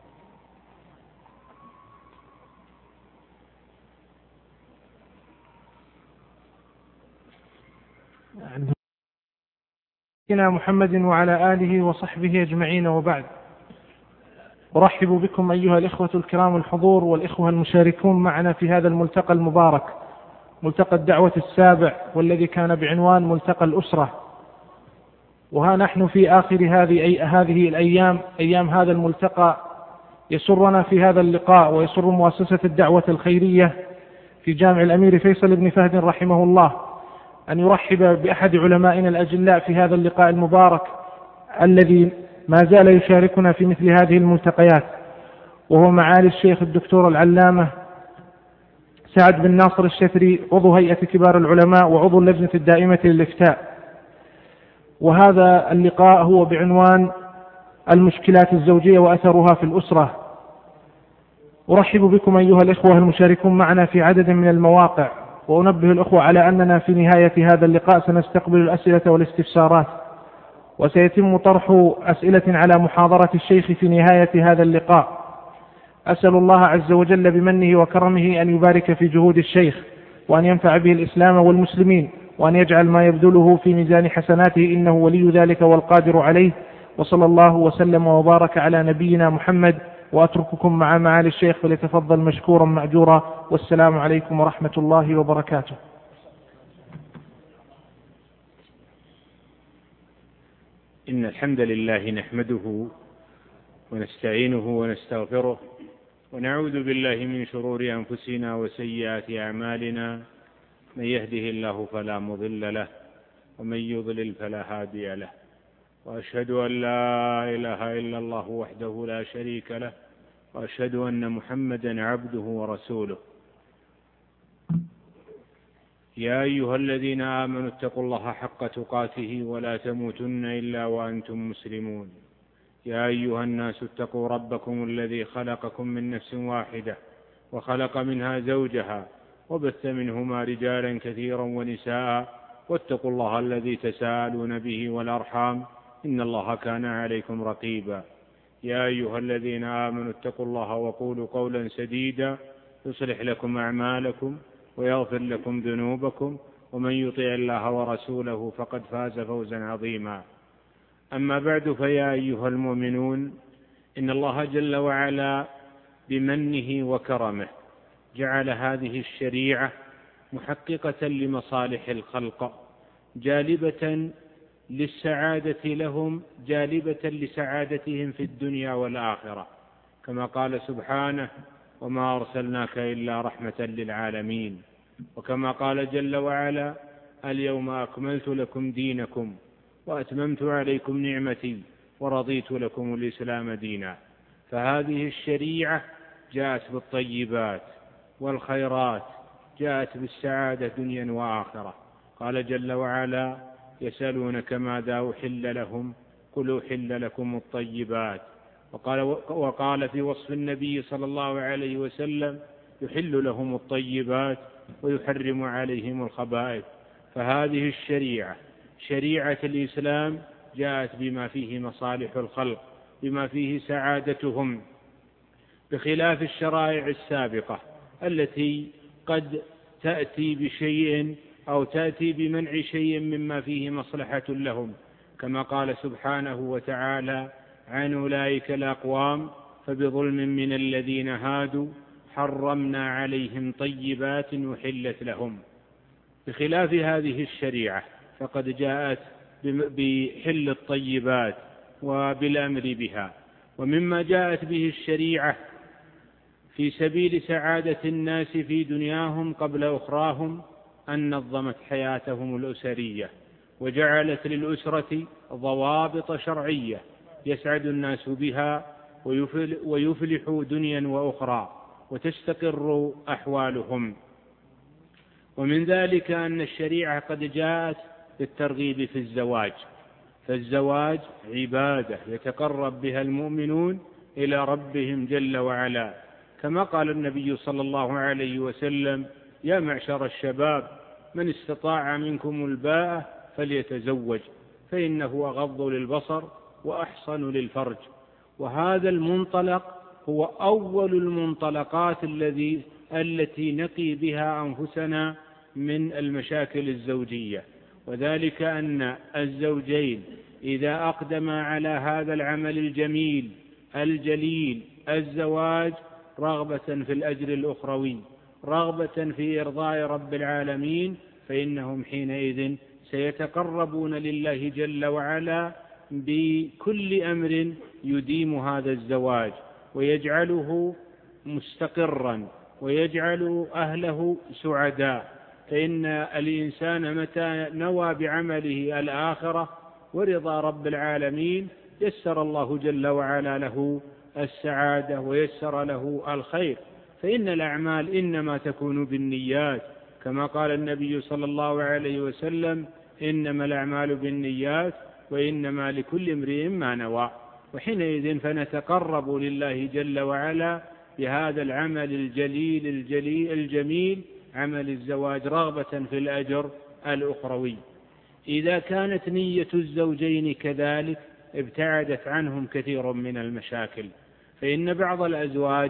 سيدنا محمد وعلى آله وصحبه أجمعين، وبعد. أرحب بكم أيها الإخوة الكرام الحضور والإخوة المشاركون معنا في هذا الملتقى المبارك، ملتقى الدعوة السابع، والذي كان بعنوان ملتقى الأسرة. وها نحن في آخر هذه هذه الأيام، أيام هذا الملتقى. يسرنا في هذا اللقاء ويسر مؤسسة الدعوة الخيرية في جامع الأمير فيصل بن فهد رحمه الله أن يرحب بأحد علمائنا الأجلاء في هذا اللقاء المبارك الذي ما زال يشاركنا في مثل هذه الملتقيات، وهو معالي الشيخ الدكتور العلامة سعد بن ناصر الشثري، عضو هيئة كبار العلماء وعضو اللجنة الدائمة للإفتاء. وهذا اللقاء هو بعنوان المشكلات الزوجية وأثرها في الأسرة. أرحب بكم أيها الإخوة المشاركون معنا في عدد من المواقع، وأنبه الأخوة على أننا في نهاية هذا اللقاء سنستقبل الأسئلة والاستفسارات، وسيتم طرح أسئلة على محاضرة الشيخ في نهاية هذا اللقاء. أسأل الله عز وجل بمنه وكرمه أن يبارك في جهود الشيخ، وأن ينفع به الإسلام والمسلمين، وأن يجعل ما يبذله في ميزان حسناته، إنه ولي ذلك والقادر عليه. وصلى الله وسلم وبارك على نبينا محمد. وأترككم مع معالي الشيخ، فليتفضل مشكورا مأجورا. والسلام عليكم ورحمة الله وبركاته. إن الحمد لله نحمده ونستعينه ونستغفره، ونعوذ بالله من شرور أنفسنا وسيئات أعمالنا. من يهده الله فلا مضل له، ومن يضلل فلا هادي له، وأشهد أن لا إله إلا الله وحده لا شريك له، وأشهد أن محمدا عبده ورسوله. يا أيها الذين آمنوا اتقوا الله حق تقاته ولا تموتن إلا وأنتم مسلمون. يا أيها الناس اتقوا ربكم الذي خلقكم من نفس واحدة، وخلق منها زوجها، وبث منهما رجالا كثيرا ونساء، واتقوا الله الذي تساءلون به والأرحام، إن الله كان عليكم رقيبا. يا أيها الذين آمنوا اتقوا الله وقولوا قولا سديدا يصلح لكم أعمالكم ويغفر لكم ذنوبكم، ومن يطع الله ورسوله فقد فاز فوزا عظيما. أما بعد، فيا أيها المؤمنون، إن الله جل وعلا بمنه وكرمه جعل هذه الشريعة محققة لمصالح الخلق، جالبة للسعادة لهم، جالبة لسعادتهم في الدنيا والآخرة، كما قال سبحانه: وما أرسلناك إلا رحمة للعالمين. وكما قال جل وعلا: اليوم أكملت لكم دينكم وأتممت عليكم نعمتي ورضيت لكم الإسلام دينا. فهذه الشريعة جاءت بالطيبات والخيرات، جاءت بالسعادة دنيا وآخرة. قال جل وعلا: يسألونك ماذا أحل لهم قل أحل لكم الطيبات. وقال, وقال في وصف النبي صلى الله عليه وسلم: يحل لهم الطيبات ويحرم عليهم الخبائث. فهذه الشريعة شريعة الإسلام جاءت بما فيه مصالح الخلق، بما فيه سعادتهم، بخلاف الشرائع السابقة التي قد تأتي بشيء أو تأتي بمنع شيء مما فيه مصلحة لهم، كما قال سبحانه وتعالى عن أولئك الأقوام فبظلم من الذين هادوا حرمنا عليهم طيبات أحلت لهم. بخلاف هذه الشريعة فقد جاءت بحل الطيبات وبالأمر بها. ومما جاءت به الشريعة في سبيل سعادة الناس في دنياهم قبل أخراهم أن نظمت حياتهم الأسرية، وجعلت للأسرة ضوابط شرعية يسعد الناس بها ويفلحوا دنيا وأخرى وتستقر أحوالهم. ومن ذلك أن الشريعة قد جاءت بالترغيب في الزواج، فالزواج عبادة يتقرب بها المؤمنون إلى ربهم جل وعلا، كما قال النبي صلى الله عليه وسلم: يا معشر الشباب من استطاع منكم الباءة فليتزوج فإنه أغض للبصر وأحصن للفرج. وهذا المنطلق هو أول المنطلقات الذي التي نقي بها أنفسنا من المشاكل الزوجية، وذلك أن الزوجين إذا أقدما على هذا العمل الجميل الجليل الزواج رغبة في الأجر الأخروي، رغبة في إرضاء رب العالمين، فإنهم حينئذ سيتقربون لله جل وعلا بكل أمر يديم هذا الزواج ويجعله مستقرا ويجعل أهله سعداء. فإن الإنسان متى نوى بعمله الآخرة ورضا رب العالمين يسر الله جل وعلا له السعادة ويسر له الخير. فإن الأعمال إنما تكون بالنيات، كما قال النبي صلى الله عليه وسلم: إنما الأعمال بالنيات وإنما لكل امرئ ما نوى. وحينئذ فنتقرب لله جل وعلا بهذا العمل الجليل الجليل الجميل عمل الزواج رغبة في الأجر الأخروي. إذا كانت نية الزوجين كذلك ابتعدت عنهم كثير من المشاكل. فإن بعض الأزواج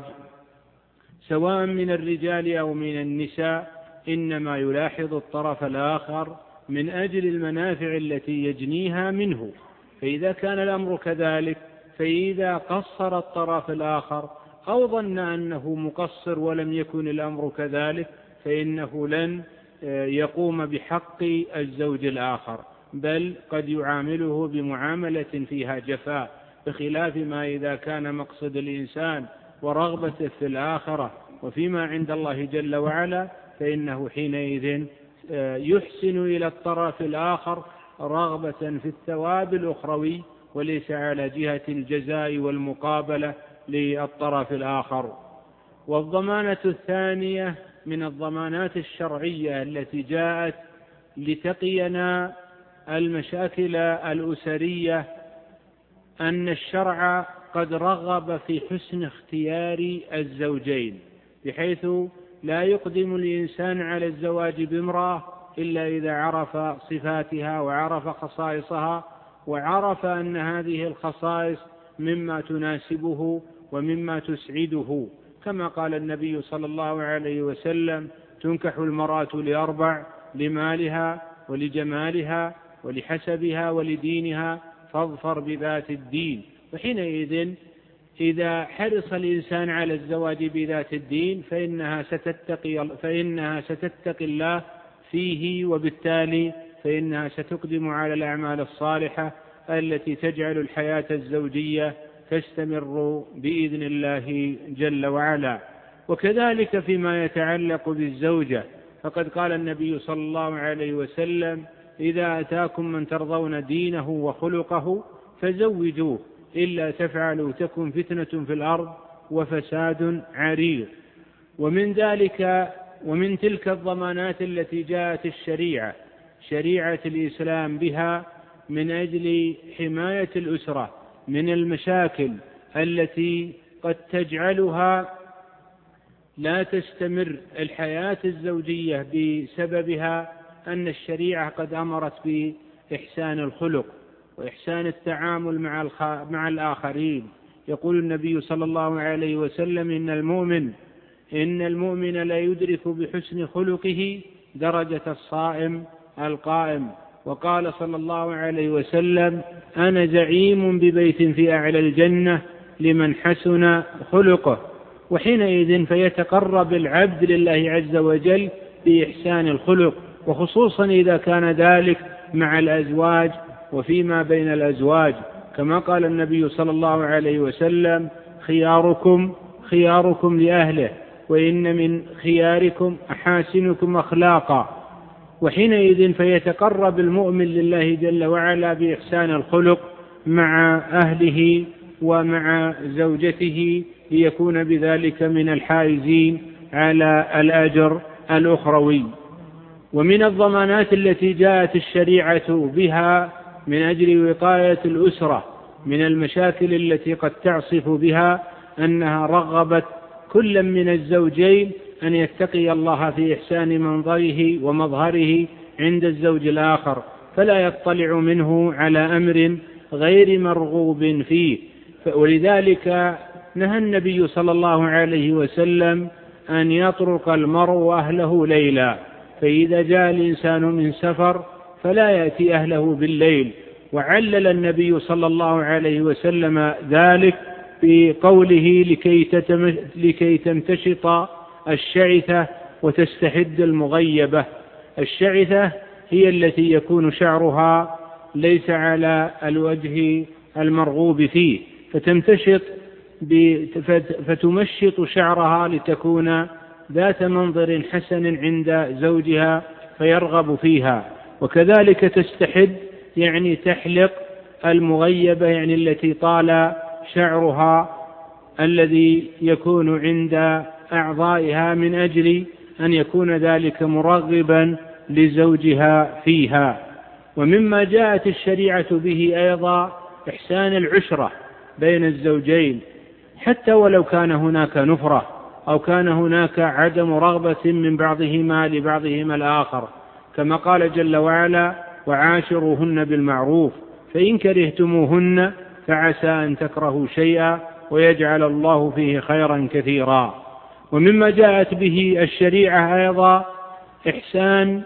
سواء من الرجال أو من النساء إنما يلاحظ الطرف الآخر من أجل المنافع التي يجنيها منه. فإذا كان الأمر كذلك، فإذا قصر الطرف الآخر أو ظن أنه مقصر ولم يكن الأمر كذلك، فإنه لن يقوم بحق الزوج الآخر، بل قد يعامله بمعاملة فيها جفاء، بخلاف ما إذا كان مقصد الإنسان ورغبته في الآخرة وفيما عند الله جل وعلا، فإنه حينئذ يحسن إلى الطرف الآخر رغبة في الثواب الأخروي وليس على جهة الجزاء والمقابلة للطرف الآخر. والضمانة الثانية من الضمانات الشرعية التي جاءت لتقينا المشاكل الأسرية أن الشرع قد رغب في حسن اختيار الزوجين، بحيث لا يقدم الإنسان على الزواج بامرأة إلا إذا عرف صفاتها وعرف خصائصها وعرف أن هذه الخصائص مما تناسبه ومما تسعده، كما قال النبي صلى الله عليه وسلم: تنكح المرأة لأربع: لمالها ولجمالها ولحسبها ولدينها فاظفر بذات الدين. وحينئذ إذا حرص الإنسان على الزواج بذات الدين فإنها ستتقي, فإنها ستتقي الله فيه، وبالتالي فإنها ستقدم على الأعمال الصالحة التي تجعل الحياة الزوجية تستمر بإذن الله جل وعلا. وكذلك فيما يتعلق بالزوجة، فقد قال النبي صلى الله عليه وسلم: إذا أتاكم من ترضون دينه وخلقه فزوجوه، إلا تفعلوا تكن فتنة في الأرض وفساد عريض. ومن ذلك ومن تلك الضمانات التي جاءت الشريعة شريعة الإسلام بها من أجل حماية الأسرة من المشاكل التي قد تجعلها لا تستمر الحياة الزوجية بسببها، أن الشريعة قد أمرت بإحسان الخلق وإحسان التعامل مع مع الآخرين. يقول النبي صلى الله عليه وسلم: إن المؤمن إن المؤمن لا يدرك بحسن خلقه درجة الصائم القائم. وقال صلى الله عليه وسلم: أنا زعيم ببيت في أعلى الجنة لمن حسن خلقه. وحينئذ فيتقرب العبد لله عز وجل بإحسان الخلق، وخصوصا إذا كان ذلك مع الأزواج وفيما بين الأزواج، كما قال النبي صلى الله عليه وسلم: خياركم خياركم لأهله، وإن من خياركم أحاسنكم أخلاقا. وحينئذ فيتقرب المؤمن لله جل وعلا بإحسان الخلق مع أهله ومع زوجته، ليكون بذلك من الحائزين على الأجر الأخروي. ومن الضمانات التي جاءت الشريعة بها من أجل وقاية الأسرة من المشاكل التي قد تعصف بها أنها رغبت كل من الزوجين أن يتقي الله في إحسان منظره ومظهره عند الزوج الآخر، فلا يطلع منه على أمر غير مرغوب فيه. ولذلك نهى النبي صلى الله عليه وسلم أن يطرق المرء أهله ليلا، فإذا جاء الإنسان من سفر فلا يأتي أهله بالليل. وعلل النبي صلى الله عليه وسلم ذلك بقوله لكي, لكي تمتشط الشعثة وتستحد المغيبة. الشعثة هي التي يكون شعرها ليس على الوجه المرغوب فيه، فتمتشط فتمشط شعرها لتكون ذات منظر حسن عند زوجها فيرغب فيها. وكذلك تستحد يعني تحلق المغيبة، يعني التي طال شعرها الذي يكون عند أعضائها من أجل أن يكون ذلك مرغبا لزوجها فيها. ومما جاءت الشريعة به أيضا إحسان العشرة بين الزوجين، حتى ولو كان هناك نفرة أو كان هناك عدم رغبة من بعضهما لبعضهما الآخر، كما قال جل وعلا: وعاشروهن بالمعروف فإن كرهتموهن فعسى أن تكرهوا شيئا ويجعل الله فيه خيرا كثيرا. ومما جاءت به الشريعة أيضا إحسان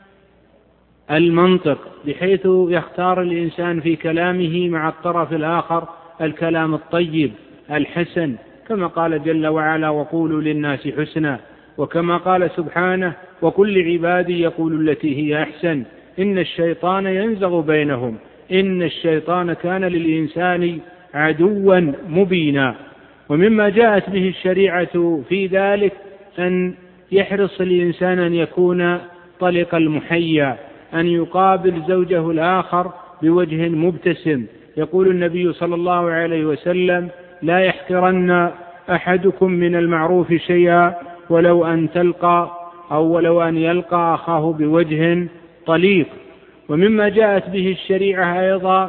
المنطق، بحيث يختار الإنسان في كلامه مع الطرف الآخر الكلام الطيب الحسن، كما قال جل وعلا: وقولوا للناس حسنا. وكما قال سبحانه: وكل عبادي يقول التي هي أحسن إن الشيطان ينزغ بينهم إن الشيطان كان للإنسان عدوا مبينا. ومما جاءت به الشريعة في ذلك أن يحرص الإنسان أن يكون طلق المحيا، أن يقابل زوجه الآخر بوجه مبتسم. يقول النبي صلى الله عليه وسلم: لا يحقرن أحدكم من المعروف شيئا ولو أن تلقى أو ولو أن يلقى أخاه بوجه طليق. ومما جاءت به الشريعة أيضا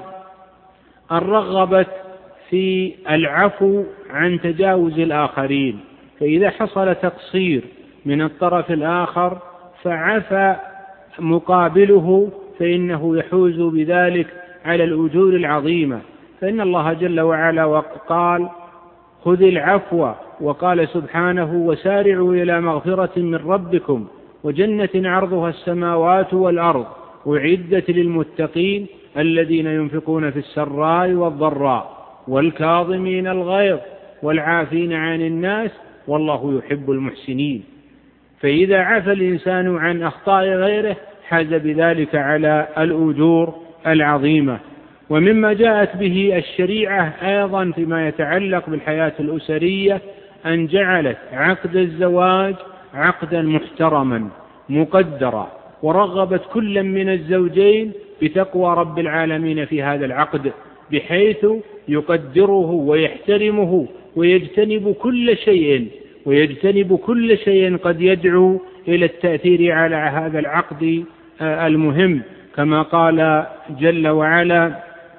الرغبة في العفو عن تجاوز الآخرين، فإذا حصل تقصير من الطرف الآخر فعفى مقابله فإنه يحوز بذلك على الأجور العظيمة. فإن الله جل وعلا قال: خذ العفو، وقال سبحانه: وسارعوا إلى مغفرة من ربكم وجنة عرضها السماوات والأرض أعدت للمتقين الذين ينفقون في السراء والضراء والكاظمين الغيظ والعافين عن الناس والله يحب المحسنين. فإذا عفى الإنسان عن أخطاء غيره حاز بذلك على الأجور العظيمة. ومما جاءت به الشريعة أيضا فيما يتعلق بالحياة الأسرية أن جعلت عقد الزواج عقدا محترما مقدرا، ورغبت كل من الزوجين بتقوى رب العالمين في هذا العقد، بحيث يقدره ويحترمه ويجتنب كل شيء ويجتنب كل شيء قد يدعو إلى التأثير على هذا العقد المهم، كما قال جل وعلا: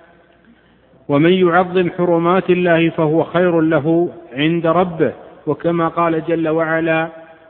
ومن يعظم حرمات الله فهو خير له عند ربه. وكما قال جل وعلا: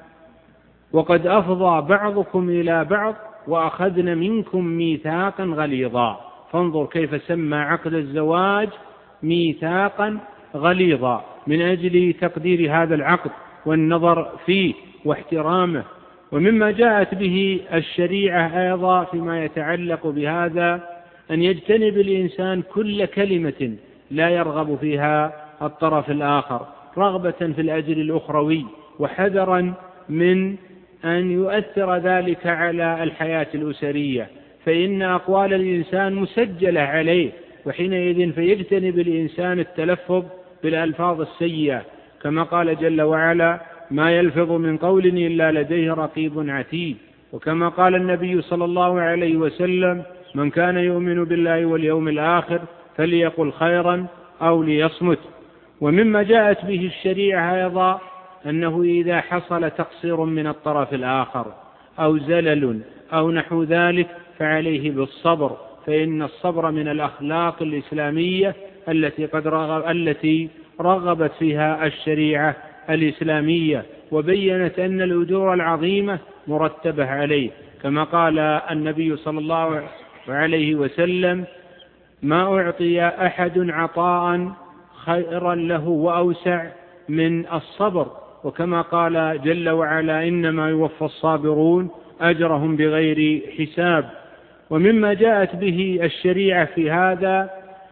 وقد أفضى بعضكم إلى بعض وأخذن منكم ميثاقا غليظا. فانظر كيف سمى عقد الزواج ميثاقا غليظا من أجل تقدير هذا العقد والنظر فيه واحترامه. ومما جاءت به الشريعة أيضا فيما يتعلق بهذا أن يجتنب الإنسان كل كلمة لا يرغب فيها الطرف الآخر، رغبة في الأجر الأخروي، وحذرا من أن يؤثر ذلك على الحياة الأسرية، فإن أقوال الإنسان مسجلة عليه، وحينئذ فيجتنب الإنسان التلفظ بالألفاظ السيئة، كما قال جل وعلا: ما يلفظ من قول إلا لديه رقيب عتيد. وكما قال النبي صلى الله عليه وسلم: من كان يؤمن بالله واليوم الآخر فليقل خيرا أو ليصمت. ومما جاءت به الشريعة أيضا أنه إذا حصل تقصير من الطرف الآخر أو زلل أو نحو ذلك فعليه بالصبر، فإن الصبر من الأخلاق الإسلامية التي قد رغب التي رغبت فيها الشريعة الإسلامية، وبينت أن الأجور العظيمة مرتبة عليه، كما قال النبي صلى الله عليه وسلم: ما أعطي أحد عطاء خيرا له وأوسع من الصبر، وكما قال جل وعلا: إنما يوفى الصابرون أجرهم بغير حساب. ومما جاءت به الشريعة في هذا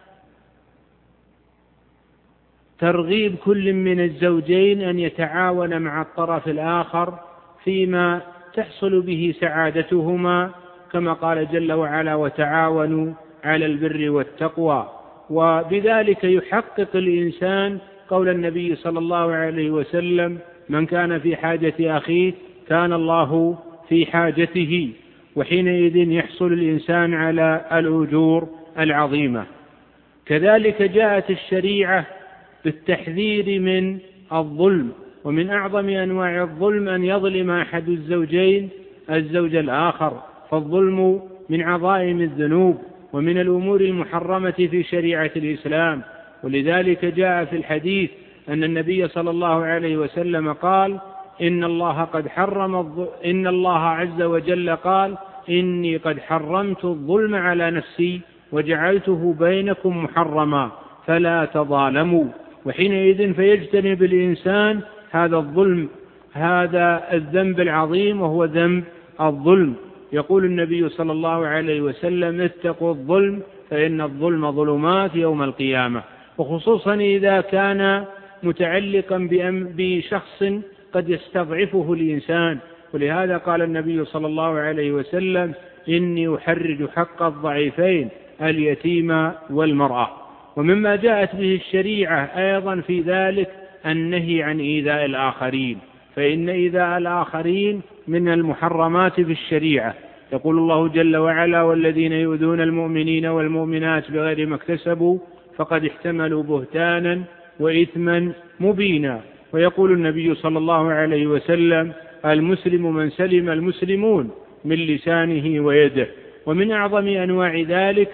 ترغيب كل من الزوجين أن يتعاون مع الطرف الآخر فيما تحصل به سعادتهما، كما قال جل وعلا: وتعاونوا على البر والتقوى. وبذلك يحقق الإنسان قول النبي صلى الله عليه وسلم: من كان في حاجة أخيه كان الله في حاجته، وحينئذ يحصل الإنسان على الأجور العظيمة. كذلك جاءت الشريعة بالتحذير من الظلم، ومن أعظم أنواع الظلم أن يظلم أحد الزوجين الزوج الآخر، فالظلم من عظائم الذنوب ومن الأمور المحرمة في شريعة الإسلام. ولذلك جاء في الحديث أن النبي صلى الله عليه وسلم قال: إن الله قد حرم الظ... إن الله عز وجل قال: إني قد حرمت الظلم على نفسي وجعلته بينكم محرما فلا تظالموا. وحينئذ فيجتنب الإنسان هذا الظلم، هذا الذنب العظيم، وهو ذنب الظلم. يقول النبي صلى الله عليه وسلم: اتقوا الظلم فإن الظلم ظلمات يوم القيامة. وخصوصا إذا كان متعلقا بشخص قد يستضعفه الإنسان، ولهذا قال النبي صلى الله عليه وسلم: إني أحرج حق الضعيفين اليتيم والمرأة. ومما جاءت به الشريعة أيضا في ذلك النهي عن إيذاء الآخرين، فإن إيذاء الآخرين من المحرمات في الشريعة. يقول الله جل وعلا: والذين يؤذون المؤمنين والمؤمنات بغير ما اكتسبوا فقد احتملوا بهتانا وإثما مبينا. ويقول النبي صلى الله عليه وسلم: المسلم من سلم المسلمون من لسانه ويده. ومن أعظم أنواع ذلك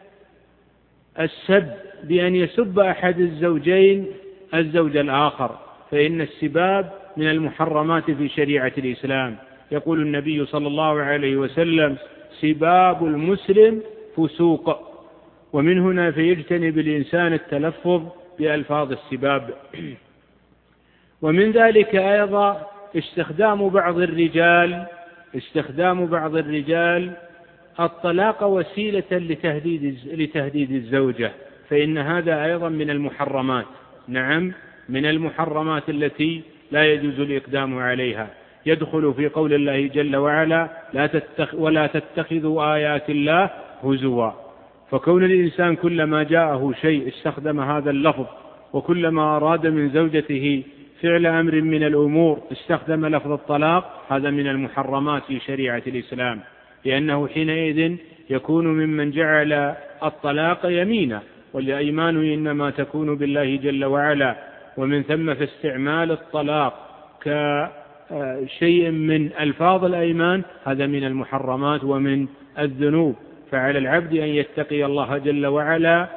السب، بأن يسب أحد الزوجين الزوج الآخر، فإن السباب من المحرمات في شريعة الإسلام. يقول النبي صلى الله عليه وسلم: سباب المسلم فسوق. ومن هنا فيجتنب الإنسان التلفظ بألفاظ السباب. ومن ذلك أيضا استخدام بعض الرجال استخدام بعض الرجال الطلاق وسيلة لتهديد لتهديد الزوجة، فإن هذا أيضا من المحرمات. نعم، من المحرمات التي لا يجوز الإقدام عليها. يدخل في قول الله جل وعلا: لا تتخ ولا تتخذوا آيات الله هزوا. فكون الإنسان كلما جاءه شيء استخدم هذا اللفظ، وكلما أراد من زوجته فعل أمر من الأمور استخدم لفظ الطلاق، هذا من المحرمات في شريعة الإسلام، لأنه حينئذ يكون ممن جعل الطلاق يمينا، والأيمان إنما تكون بالله جل وعلا. ومن ثم فاستعمال الطلاق كشيء من ألفاظ الأيمان هذا من المحرمات ومن الذنوب. فعلى العبد أن يتقي الله جل وعلا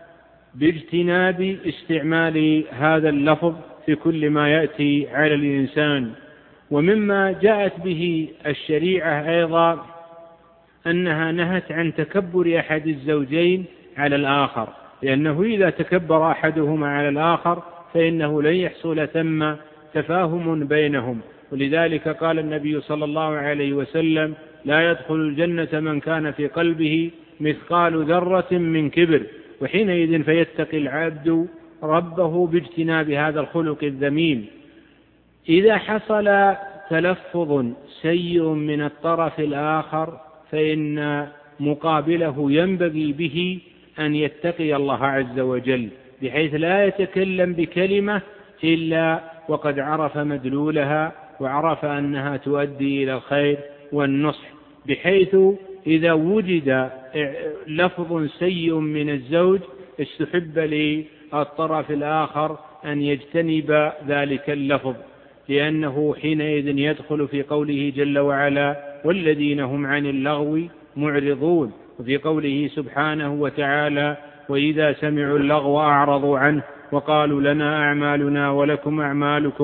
باجتناب استعمال هذا اللفظ في كل ما يأتي على الإنسان. ومما جاءت به الشريعة أيضا أنها نهت عن تكبر أحد الزوجين على الآخر، لأنه إذا تكبر أحدهما على الآخر فإنه لن يحصل ثم تفاهم بينهم. ولذلك قال النبي صلى الله عليه وسلم: لا يدخل الجنة من كان في قلبه مثقال ذرة من كبر. وحينئذ فيتقي العبد ربه باجتناب هذا الخلق الذميم. إذا حصل تلفظ سيء من الطرف الآخر فإن مقابله ينبغي به أن يتقي الله عز وجل، بحيث لا يتكلم بكلمة إلا وقد عرف مدلولها وعرف أنها تؤدي إلى الخير والنصح، بحيث إذا وجد لفظ سيء من الزوج استحب للطرف الآخر أن يجتنب ذلك اللفظ، لأنه حينئذ يدخل في قوله جل وعلا: والذين هم عن اللغو معرضون، وفي قوله سبحانه وتعالى: وإذا سمعوا اللغو أعرضوا عنه وقالوا لنا أعمالنا ولكم أعمالكم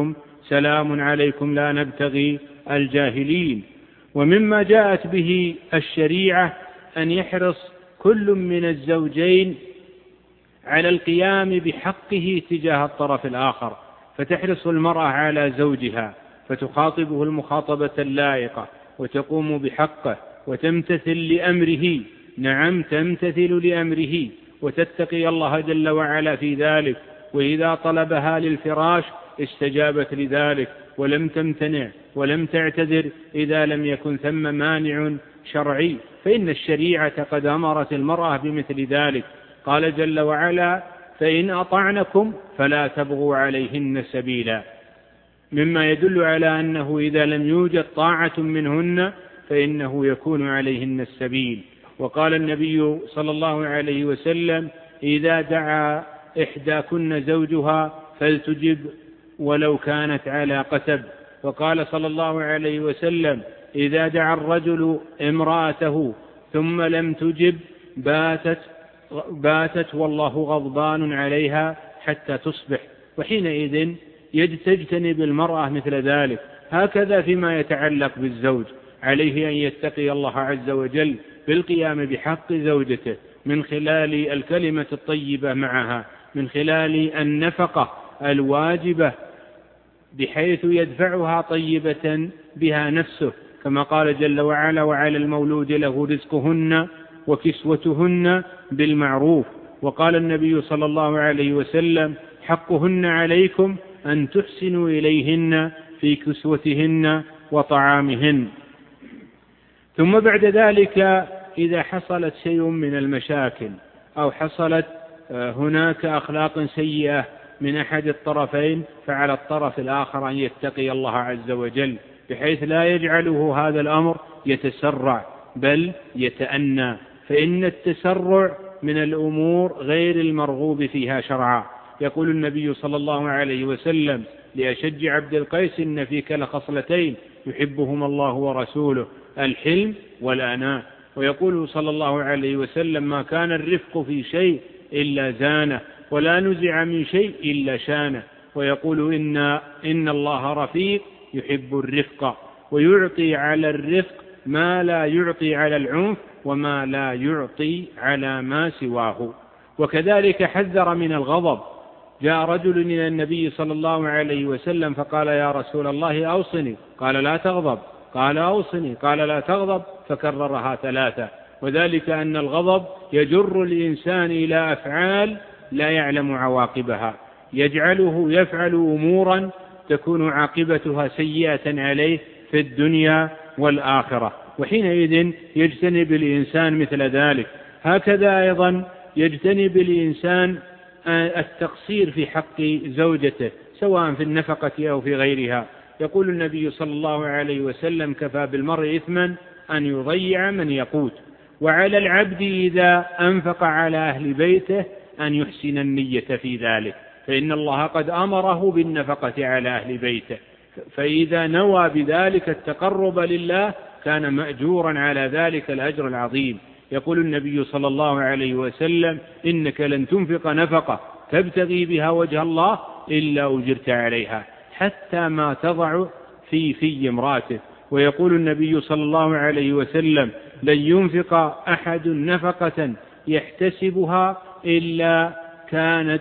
سلام عليكم لا نبتغي الجاهلين. ومما جاءت به الشريعة أن يحرص كل من الزوجين على القيام بحقه تجاه الطرف الآخر، فتحرص المرأة على زوجها فتخاطبه المخاطبة اللائقة وتقوم بحقه وتمتثل لأمره، نعم تمتثل لأمره وتتقي الله جل وعلا في ذلك، وإذا طلبها للفراش استجابت لذلك ولم تمتنع ولم تعتذر إذا لم يكن ثم مانع شرعي، فإن الشريعة قد أمرت المرأة بمثل ذلك. قال جل وعلا: فإن أطعنكم فلا تبغوا عليهن سبيلا، مما يدل على أنه إذا لم يوجد طاعة منهن فإنه يكون عليهن السبيل. وقال النبي صلى الله عليه وسلم: إذا دعا إحداكن زوجها فلتجب ولو كانت على قتب. وقال صلى الله عليه وسلم: إذا دعا الرجل امرأته ثم لم تجب باتت, باتت والله غضبان عليها حتى تصبح. وحينئذ تجتنب المرأة مثل ذلك. هكذا فيما يتعلق بالزوج، عليه أن يتقي الله عز وجل بالقيام بحق زوجته من خلال الكلمة الطيبة معها، من خلال النفقة الواجبة بحيث يدفعها طيبة بها نفسه، كما قال جل وعلا: وعلى المولود له رزقهن وكسوتهن بالمعروف. وقال النبي صلى الله عليه وسلم: حقهن عليكم أن تحسنوا إليهن في كسوتهن وطعامهن. ثم بعد ذلك إذا حصلت شيء من المشاكل أو حصلت هناك أخلاق سيئة من أحد الطرفين، فعلى الطرف الآخر أن يتقي الله عز وجل بحيث لا يجعله هذا الأمر يتسرع بل يتأنى، فإن التسرع من الأمور غير المرغوب فيها شرعا. يقول النبي صلى الله عليه وسلم لأشج عبد القيس: إن فيك لخصلتين يحبهما الله ورسوله، الحلم والأناة. ويقول صلى الله عليه وسلم: ما كان الرفق في شيء إلا زانه، ولا نزع من شيء إلا شانه. ويقول: إن, إن الله رفيق يحب الرفق، ويعطي على الرفق ما لا يعطي على العنف، وما لا يعطي على ما سواه. وكذلك حذر من الغضب. جاء رجل إلى النبي صلى الله عليه وسلم فقال: يا رسول الله أوصني. قال: لا تغضب. قال: أوصني. قال: لا تغضب. فكررها ثلاثة. وذلك أن الغضب يجر الإنسان إلى أفعال لا يعلم عواقبها، يجعله يفعل أمورا تكون عاقبتها سيئة عليه في الدنيا والآخرة، وحينئذ يجتنب الإنسان مثل ذلك. هكذا أيضا يجتنب الإنسان التقصير في حق زوجته سواء في النفقة أو في غيرها. يقول النبي صلى الله عليه وسلم: كفى بالمرء إثما أن يضيع من يقوت. وعلى العبد إذا أنفق على أهل بيته أن يحسن النية في ذلك، فإن الله قد أمره بالنفقة على أهل بيته، فإذا نوى بذلك التقرب لله كان مأجورا على ذلك الأجر العظيم. يقول النبي صلى الله عليه وسلم: إنك لن تنفق نفقة تبتغي بها وجه الله إلا أجرت عليها حتى ما تضع في في امرأته. ويقول النبي صلى الله عليه وسلم: لن ينفق أحد نفقة يحتسبها إلا كانت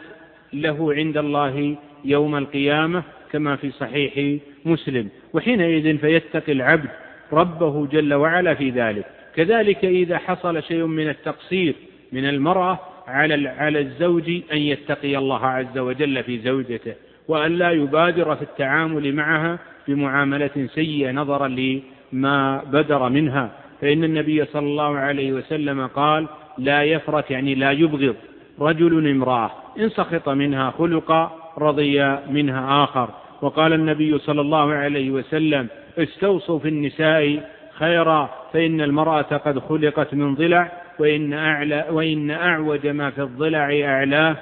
له عند الله يوم القيامة، كما في صحيح مسلم. وحينئذ فيتقي العبد ربه جل وعلا في ذلك. كذلك إذا حصل شيء من التقصير من المرأة على على الزوج أن يتقي الله عز وجل في زوجته، وأن لا يبادر في التعامل معها بمعاملة سيئة نظرا لما بدر منها، فإن النبي صلى الله عليه وسلم قال: لا يفرك، يعني لا يبغض رجل امرأة إن سخط منها خلقا رضي منها آخر. وقال النبي صلى الله عليه وسلم: استوصوا في النساء خيرا فإن المرأة قد خلقت من ضلع، وإن, أعلى وإن أعوج ما في الضلع أعلاه،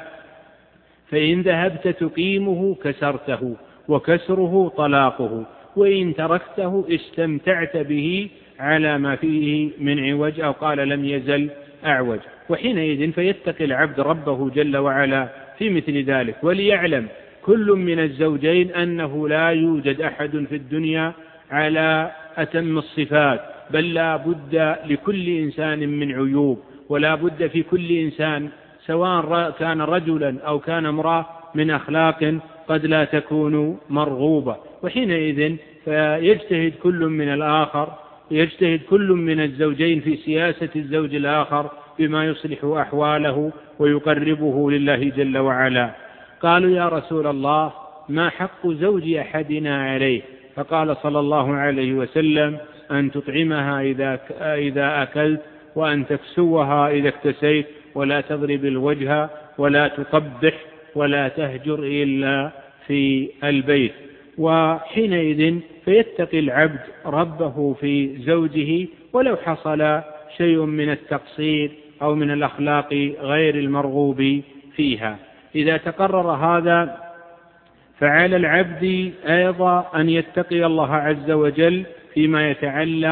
فإن ذهبت تقيمه كسرته، وكسره طلاقه، وإن تركته استمتعت به على ما فيه من عوج، أو قال لم يزل أعوج. وحينئذ فيتقي العبد ربه جل وعلا في مثل ذلك، وليعلم كل من الزوجين أنه لا يوجد أحد في الدنيا على أتم الصفات، بل لا بد لكل إنسان من عيوب، ولا بد في كل إنسان سواء كان رجلا أو كان امرأة من أخلاق قد لا تكون مرغوبة. وحينئذ فيجتهد كل من الآخر يجتهد كل من الزوجين في سياسة الزوج الآخر بما يصلح أحواله ويقربه لله جل وعلا. قالوا يا رسول الله ما حق زوج أحدنا عليه؟ فقال صلى الله عليه وسلم أن تطعمها إذا إذا أكلت، وأن تكسوها إذا اكتسيت، ولا تضرب الوجه، ولا تقبح، ولا تهجر إلا في البيت. وحينئذ فيتقي العبد ربه في زوجه ولو حصل شيء من التقصير أو من الأخلاق غير المرغوب فيها. إذا تقرر هذا فعلى العبد أيضا أن يتقي الله عز وجل فيما يتعلق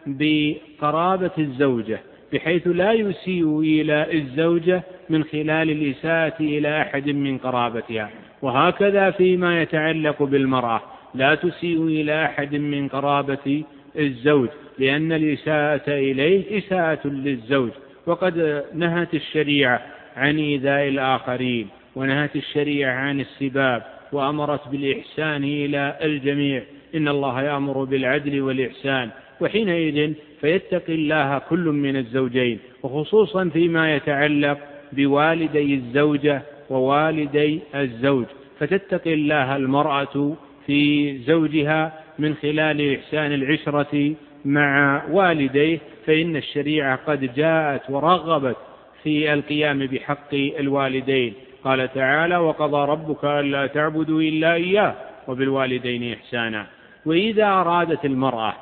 بقرابة الزوجة، بحيث لا يسيء إلى الزوجة من خلال الإساءة إلى أحد من قرابتها، وهكذا فيما يتعلق بالمرأة لا تسيء إلى أحد من قرابة الزوج، لأن الإساءة إليه إساءة للزوج. وقد نهت الشريعة عن إيذاء الآخرين، ونهت الشريعة عن السباب، وأمرت بالإحسان إلى الجميع، إن الله يأمر بالعدل والإحسان. وحينئذ فيتقي الله كل من الزوجين، وخصوصا فيما يتعلق بوالدي الزوجة ووالدي الزوج، فتتقي الله المرأة في زوجها من خلال إحسان العشرة مع والديه، فإن الشريعة قد جاءت ورغبت في القيام بحق الوالدين. قال تعالى وقضى ربك ألا تعبدوا إلا إياه وبالوالدين إحسانا. وإذا أرادت المرأة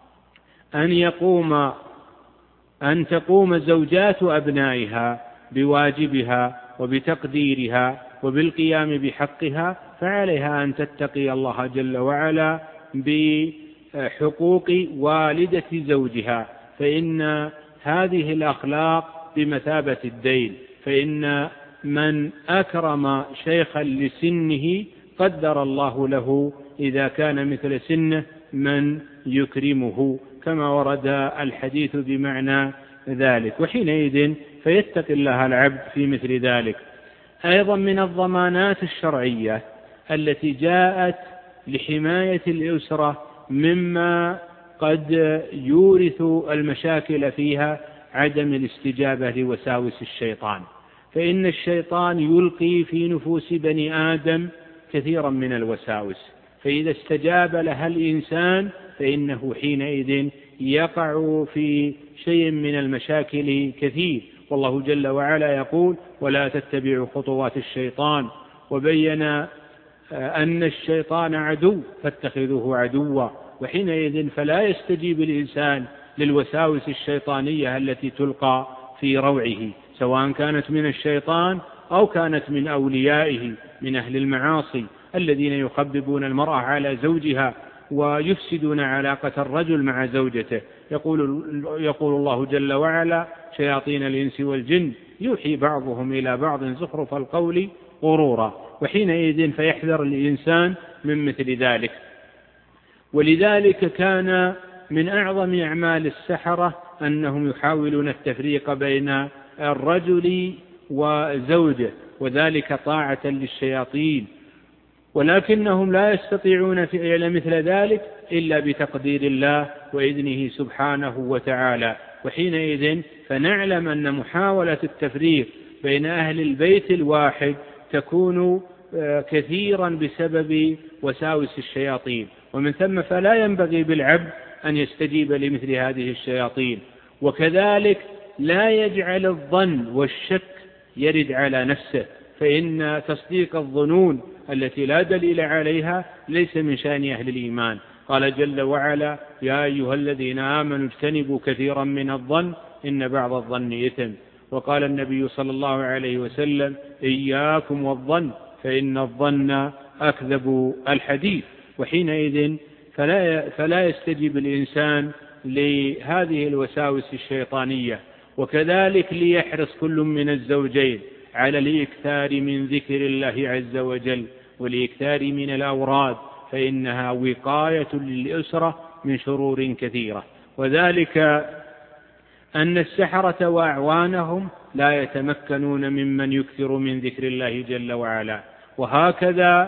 أن يقوم أن تقوم زوجات أبنائها بواجبها وبتقديرها وبالقيام بحقها، فعليها أن تتقي الله جل وعلا بحقوق والدة زوجها، فإن هذه الأخلاق بمثابة الدين، فإن من أكرم شيخا لسنه قدر الله له إذا كان مثل سنه من يكرمه، كما ورد الحديث بمعنى ذلك. وحينئذ فيتقي الله العبد في مثل ذلك. أيضا من الضمانات الشرعية التي جاءت لحماية الأسرة مما قد يورث المشاكل فيها عدم الاستجابة لوساوس الشيطان، فإن الشيطان يلقي في نفوس بني آدم كثيرا من الوساوس، فإذا استجاب لها الإنسان فإنه حينئذ يقع في شيء من المشاكل كثير. والله جل وعلا يقول ولا تتبعوا خطوات الشيطان، وبين أن الشيطان عدو فاتخذوه عدوا. وحينئذ فلا يستجيب الإنسان للوساوس الشيطانية التي تلقى في روعه، سواء كانت من الشيطان أو كانت من أوليائه من أهل المعاصي الذين يخببون المرأة على زوجها ويفسدون علاقة الرجل مع زوجته. يقول, يقول الله جل وعلا شياطين الإنس والجن يوحي بعضهم إلى بعض زخرف القول غرورا. وحينئذ فيحذر الإنسان من مثل ذلك. ولذلك كان من أعظم أعمال السحرة أنهم يحاولون التفريق بين الرجل وزوجه، وذلك طاعة للشياطين، ولكنهم لا يستطيعون فعل مثل ذلك إلا بتقدير الله وإذنه سبحانه وتعالى. وحينئذ فنعلم أن محاولة التفريق بين أهل البيت الواحد تكون كثيرا بسبب وساوس الشياطين، ومن ثم فلا ينبغي بالعبد أن يستجيب لمثل هذه الشياطين. وكذلك لا يجعل الظن والشك يرد على نفسه، فإن تصديق الظنون التي لا دليل عليها ليس من شأن أهل الإيمان. قال جل وعلا يا أيها الذين آمنوا اجتنبوا كثيرا من الظن إن بعض الظن إثم. وقال النبي صلى الله عليه وسلم إياكم والظن فإن الظن أكذب الحديث. وحينئذ فلا, فلا يستجيب الإنسان لهذه الوساوس الشيطانية. وكذلك ليحرص كل من الزوجين على الإكثار من ذكر الله عز وجل والإكثار من الأوراد، فإنها وقاية للأسرة من شرور كثيرة. وذلك أن السحرة وأعوانهم لا يتمكنون ممن يكثر من ذكر الله جل وعلا. وهكذا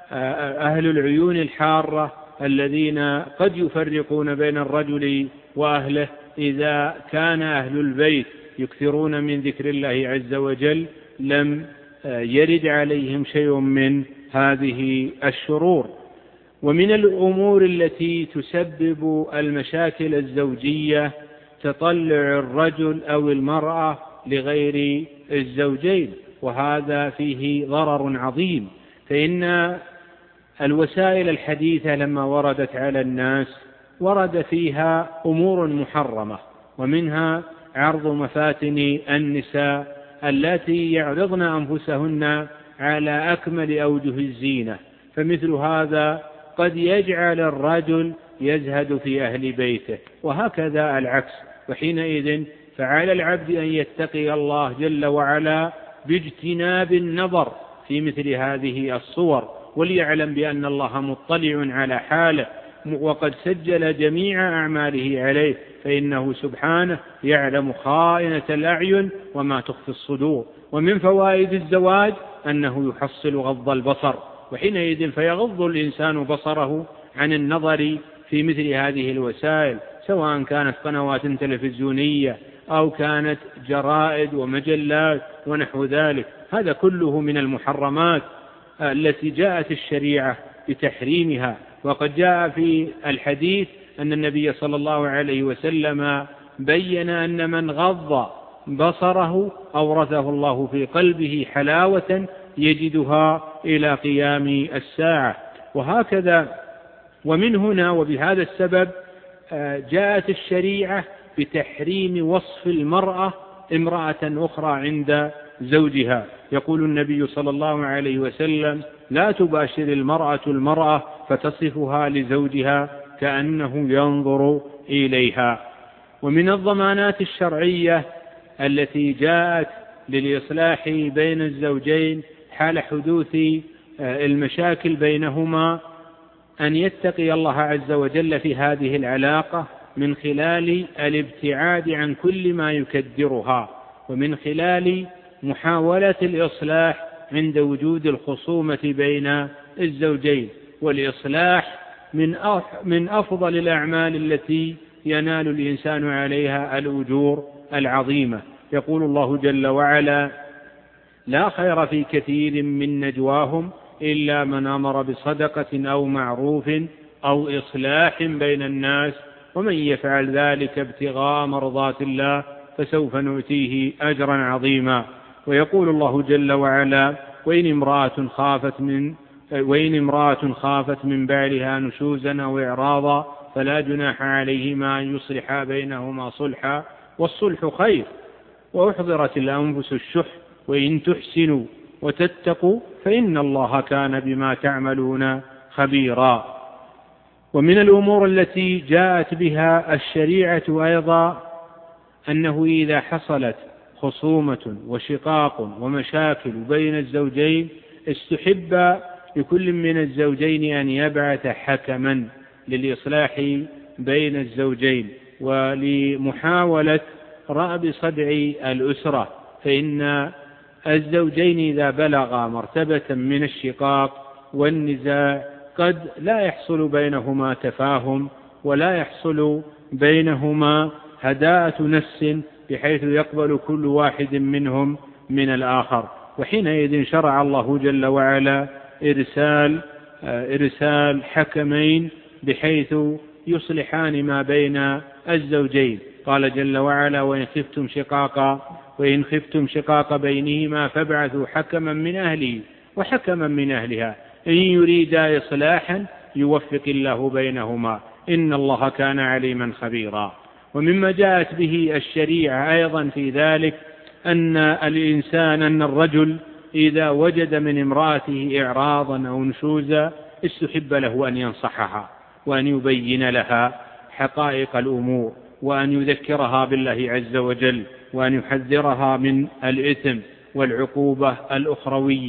أهل العيون الحارة الذين قد يفرقون بين الرجل وأهله، إذا كان أهل البيت يكثرون من ذكر الله عز وجل لم يرد عليهم شيء من هذه الشرور. ومن الأمور التي تسبب المشاكل الزوجية تطلع الرجل أو المرأة لغير الزوجين، وهذا فيه ضرر عظيم. فإن الوسائل الحديثة لما وردت على الناس ورد فيها أمور محرمة، ومنها عرض مفاتن النساء التي يعرضن أنفسهن على أكمل أوجه الزينة، فمثل هذا قد يجعل الرجل يزهد في أهل بيته، وهكذا العكس. وحينئذ فعلى العبد أن يتقي الله جل وعلا باجتناب النظر في مثل هذه الصور، وليعلم بأن الله مطلع على حاله وقد سجل جميع أعماله عليه، فإنه سبحانه يعلم خائنة الأعين وما تخفي الصدور. ومن فوائد الزواج أنه يحصل غض البصر، وحينئذ فيغض الإنسان بصره عن النظر في مثل هذه الوسائل، سواء كانت قنوات تلفزيونية أو كانت جرائد ومجلات ونحو ذلك. هذا كله من المحرمات التي جاءت الشريعة بتحريمها. وقد جاء في الحديث أن النبي صلى الله عليه وسلم بين أن من غض بصره أورثه الله في قلبه حلاوة يجدها إلى قيام الساعة. وهكذا ومن هنا وبهذا السبب جاءت الشريعة بتحريم وصف المرأة امرأة أخرى عند زوجها. يقول النبي صلى الله عليه وسلم: لا تباشر المرأة المرأة فتصفها لزوجها كأنه ينظر إليها. ومن الضمانات الشرعية التي جاءت للإصلاح بين الزوجين حال حدوث المشاكل بينهما أن يتقي الله عز وجل في هذه العلاقة من خلال الابتعاد عن كل ما يكدرها، ومن خلال محاولة الإصلاح عند وجود الخصومة بين الزوجين. والإصلاح من أفضل الأعمال التي ينال الإنسان عليها الأجور العظيمة. يقول الله جل وعلا: لا خير في كثير من نجواهم إلا من أمر بصدقة أو معروف أو إصلاح بين الناس ومن يفعل ذلك ابتغاء مرضات الله فسوف نؤتيه أجرا عظيما. ويقول الله جل وعلا: وإن امرأة خافت من وإن امرأة خافت من بعلها نشوزا أو إعراضا فلا جناح عليهما أن يصلحا بينهما صلحا والصلح خير وأحضرت الأنفس الشح وإن تحسنوا وتتقوا فإن الله كان بما تعملون خبيرا. ومن الأمور التي جاءت بها الشريعة أيضا أنه إذا حصلت خصومة وشقاق ومشاكل بين الزوجين استحب لكل من الزوجين أن يبعث حكما للإصلاح بين الزوجين ولمحاولة رأب صدع الأسرة، فإن الزوجين إذا بلغا مرتبة من الشقاق والنزاع قد لا يحصل بينهما تفاهم ولا يحصل بينهما هداءة نفس بحيث يقبل كل واحد منهم من الآخر. وحينئذ شرع الله جل وعلا إرسال إرسال حكمين بحيث يصلحان ما بين الزوجين. قال جل وعلا: وإن خفتم شقاقا وإن خفتم شقاق بينهما فابعثوا حكما من أهله وحكما من أهلها إن يريدا إصلاحا يوفق الله بينهما إن الله كان عليما خبيرا. ومما جاءت به الشريعة أيضا في ذلك أن الإنسان أن الرجل إذا وجد من امرأته إعراضا أو نشوزا استحب له أن ينصحها وأن يبين لها حقائق الأمور وأن يذكرها بالله عز وجل وأن يحذرها من الإثم والعقوبة الأخروية،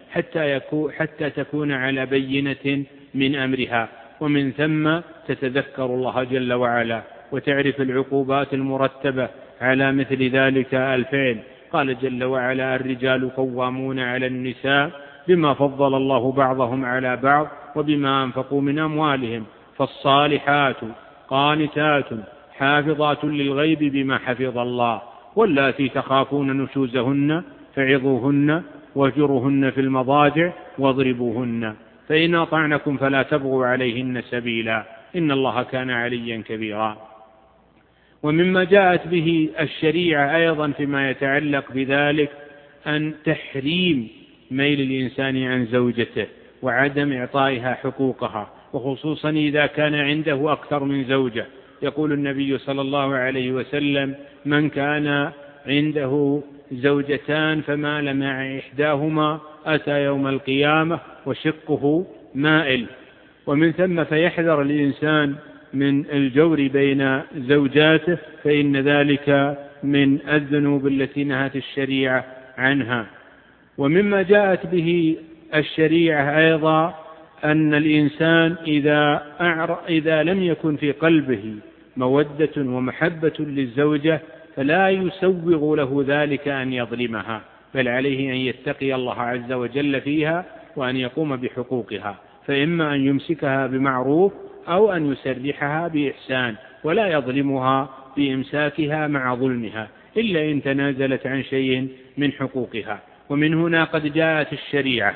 حتى, يكون حتى تكون على بينة من أمرها، ومن ثم تتذكر الله جل وعلا وتعرف العقوبات المرتبة على مثل ذلك الفعل. قال جل وعلا: الرجال قوامون على النساء بما فضل الله بعضهم على بعض وبما أنفقوا من أموالهم، فالصالحات قانتات حافظات للغيب بما حفظ الله، واللاتي تخافون نشوزهن فعظوهن واهجروهن في المضاجع واضربوهن، فإن أطعنكم فلا تبغوا عليهن سبيلا، إن الله كان عليا كبيرا. ومما جاءت به الشريعة أيضا فيما يتعلق بذلك أن تحريم ميل الإنسان عن زوجته وعدم إعطائها حقوقها، وخصوصا إذا كان عنده أكثر من زوجة. يقول النبي صلى الله عليه وسلم: من كان عنده زوجتان فمال مع إحداهما أتى يوم القيامة وشقه مائل. ومن ثم فيحذر الإنسان من الجور بين زوجاته، فإن ذلك من الذنوب التي نهت الشريعة عنها. ومما جاءت به الشريعة أيضا أن الإنسان إذا, إذا لم يكن في قلبه مودة ومحبة للزوجة فلا يسوغ له ذلك أن يظلمها، بل عليه أن يتقي الله عز وجل فيها وأن يقوم بحقوقها، فإما أن يمسكها بمعروف أو أن يسرحها بإحسان، ولا يظلمها بإمساكها مع ظلمها إلا إن تنازلت عن شيء من حقوقها. ومن هنا قد جاءت الشريعة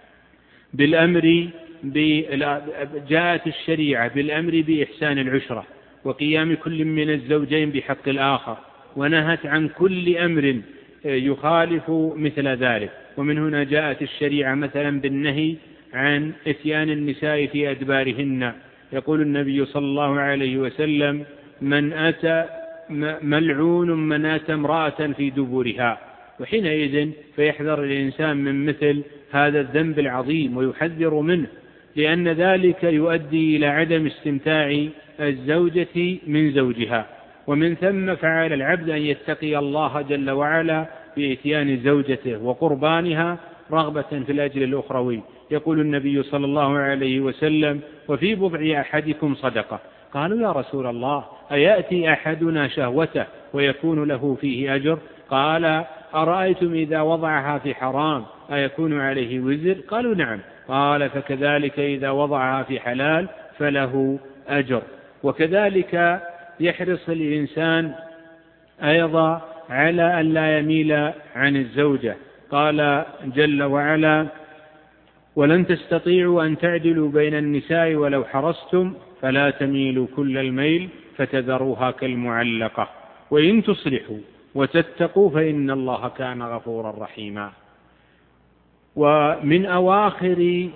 بالأمر جاءت الشريعة بالأمر بإحسان العشرة وقيام كل من الزوجين بحق الآخر، ونهت عن كل أمر يخالف مثل ذلك. ومن هنا جاءت الشريعة مثلا بالنهي عن إتيان النساء في أدبارهن. يقول النبي صلى الله عليه وسلم: من أتى ملعون من أتى امرأة في دبرها. وحينئذ فيحذر الإنسان من مثل هذا الذنب العظيم ويحذر منه، لأن ذلك يؤدي إلى عدم استمتاع الزوجة من زوجها. ومن ثم فعل العبد أن يتقي الله جل وعلا بإتيان زوجته وقربانها رغبة في الأجر الأخروي. يقول النبي صلى الله عليه وسلم: وفي بضع أحدكم صدقة. قالوا: يا رسول الله، أيأتي أحدنا شهوته ويكون له فيه أجر؟ قال: أرأيتم إذا وضعها في حرام أيكون عليه وزر؟ قالوا: نعم. قال: فكذلك إذا وضعها في حلال فله أجر. وكذلك يحرص الإنسان أيضا على أن لا يميل عن الزوجة. قال جل وعلا: ولن تستطيعوا أن تعدلوا بين النساء ولو حرصتم فلا تميلوا كل الميل فتذروها كالمعلقة وإن تصلحوا وتتقوا فإن الله كان غفورا رحيما. ومن أواخر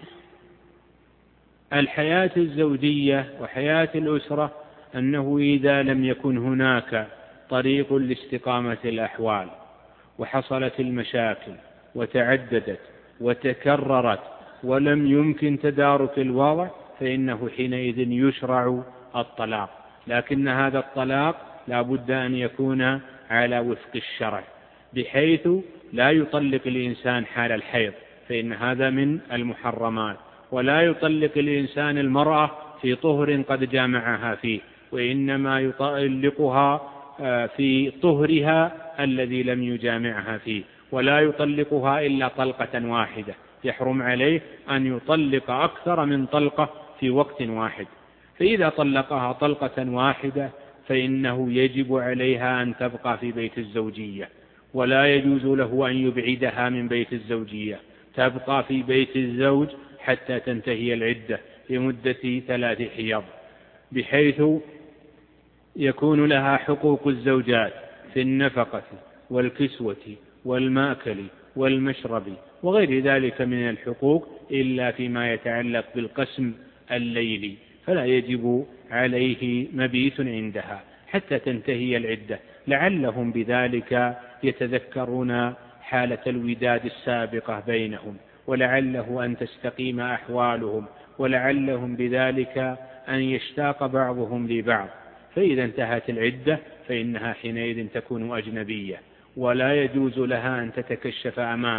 الحياة الزوجية وحياة الأسرة أنه إذا لم يكن هناك طريق لاستقامة الأحوال وحصلت المشاكل وتعددت وتكررت ولم يمكن تدارك الوضع فإنه حينئذ يشرع الطلاق، لكن هذا الطلاق لا بد أن يكون على وفق الشرع، بحيث لا يطلق الإنسان حال الحيض فإن هذا من المحرمات، ولا يطلق الإنسان المرأة في طهر قد جامعها فيه، وإنما يطلقها في طهرها الذي لم يجامعها فيه، ولا يطلقها إلا طلقة واحدة، يحرم عليه أن يطلق أكثر من طلقة في وقت واحد. فإذا طلقها طلقة واحدة فإنه يجب عليها أن تبقى في بيت الزوجية، ولا يجوز له أن يبعدها من بيت الزوجية، تبقى في بيت الزوج حتى تنتهي العدة لمدة ثلاث حيض، بحيث يكون لها حقوق الزوجات في النفقة والكسوة والمأكل والمشرب وغير ذلك من الحقوق إلا فيما يتعلق بالقسم الليلي، فلا يجب عليه مبيت عندها حتى تنتهي العدة، لعلهم بذلك يتذكرون حالة الوداد السابقة بينهم، ولعله أن تستقيم أحوالهم، ولعلهم بذلك أن يشتاق بعضهم لبعض. فإذا انتهت العدة فإنها حينئذ تكون أجنبية، ولا يجوز لها أن تتكشف أمامه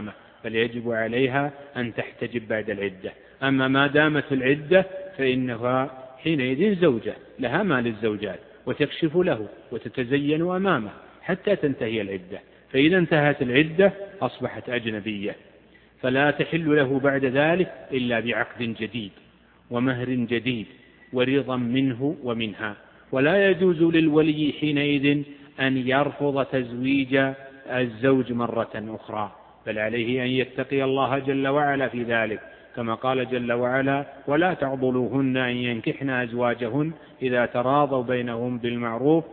بل يجب عليها أن تحتجب بعد العدة. أما ما دامت العدة فإنها حينئذ زوجة لها ما للزوجات، وتكشف له وتتزين أمامه حتى تنتهي العدة، فإذا انتهت العدة أصبحت أجنبية، فلا تحل له بعد ذلك إلا بعقد جديد ومهر جديد ورضا منه ومنها. ولا يجوز للولي حينئذ أن يرفض تزويج الزوج مرة أخرى، بل عليه أن يتقي الله جل وعلا في ذلك، كما قال جل وعلا: ولا تعضلوهن أن ينكحن أزواجهن إذا تراضوا بينهم بالمعروف.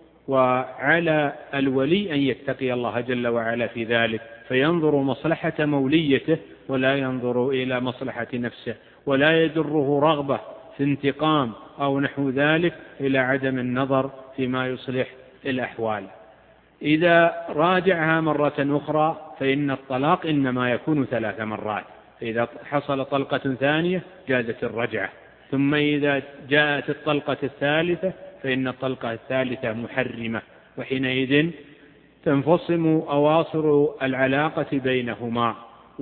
وعلى الولي أن يتقي الله جل وعلا في ذلك، فينظر مصلحة موليته ولا ينظر إلى مصلحة نفسه، ولا يجره رغبة في انتقام أو نحو ذلك إلى عدم النظر فيما يصلح الأحوال. إذا راجعها مرة أخرى فإن الطلاق إنما يكون ثلاث مرات، فإذا حصل طلقة ثانية جازت الرجعة، ثم إذا جاءت الطلقة الثالثة فإن الطلقة الثالثة محرمة، وحينئذ تنفصم أواصر العلاقة بينهما،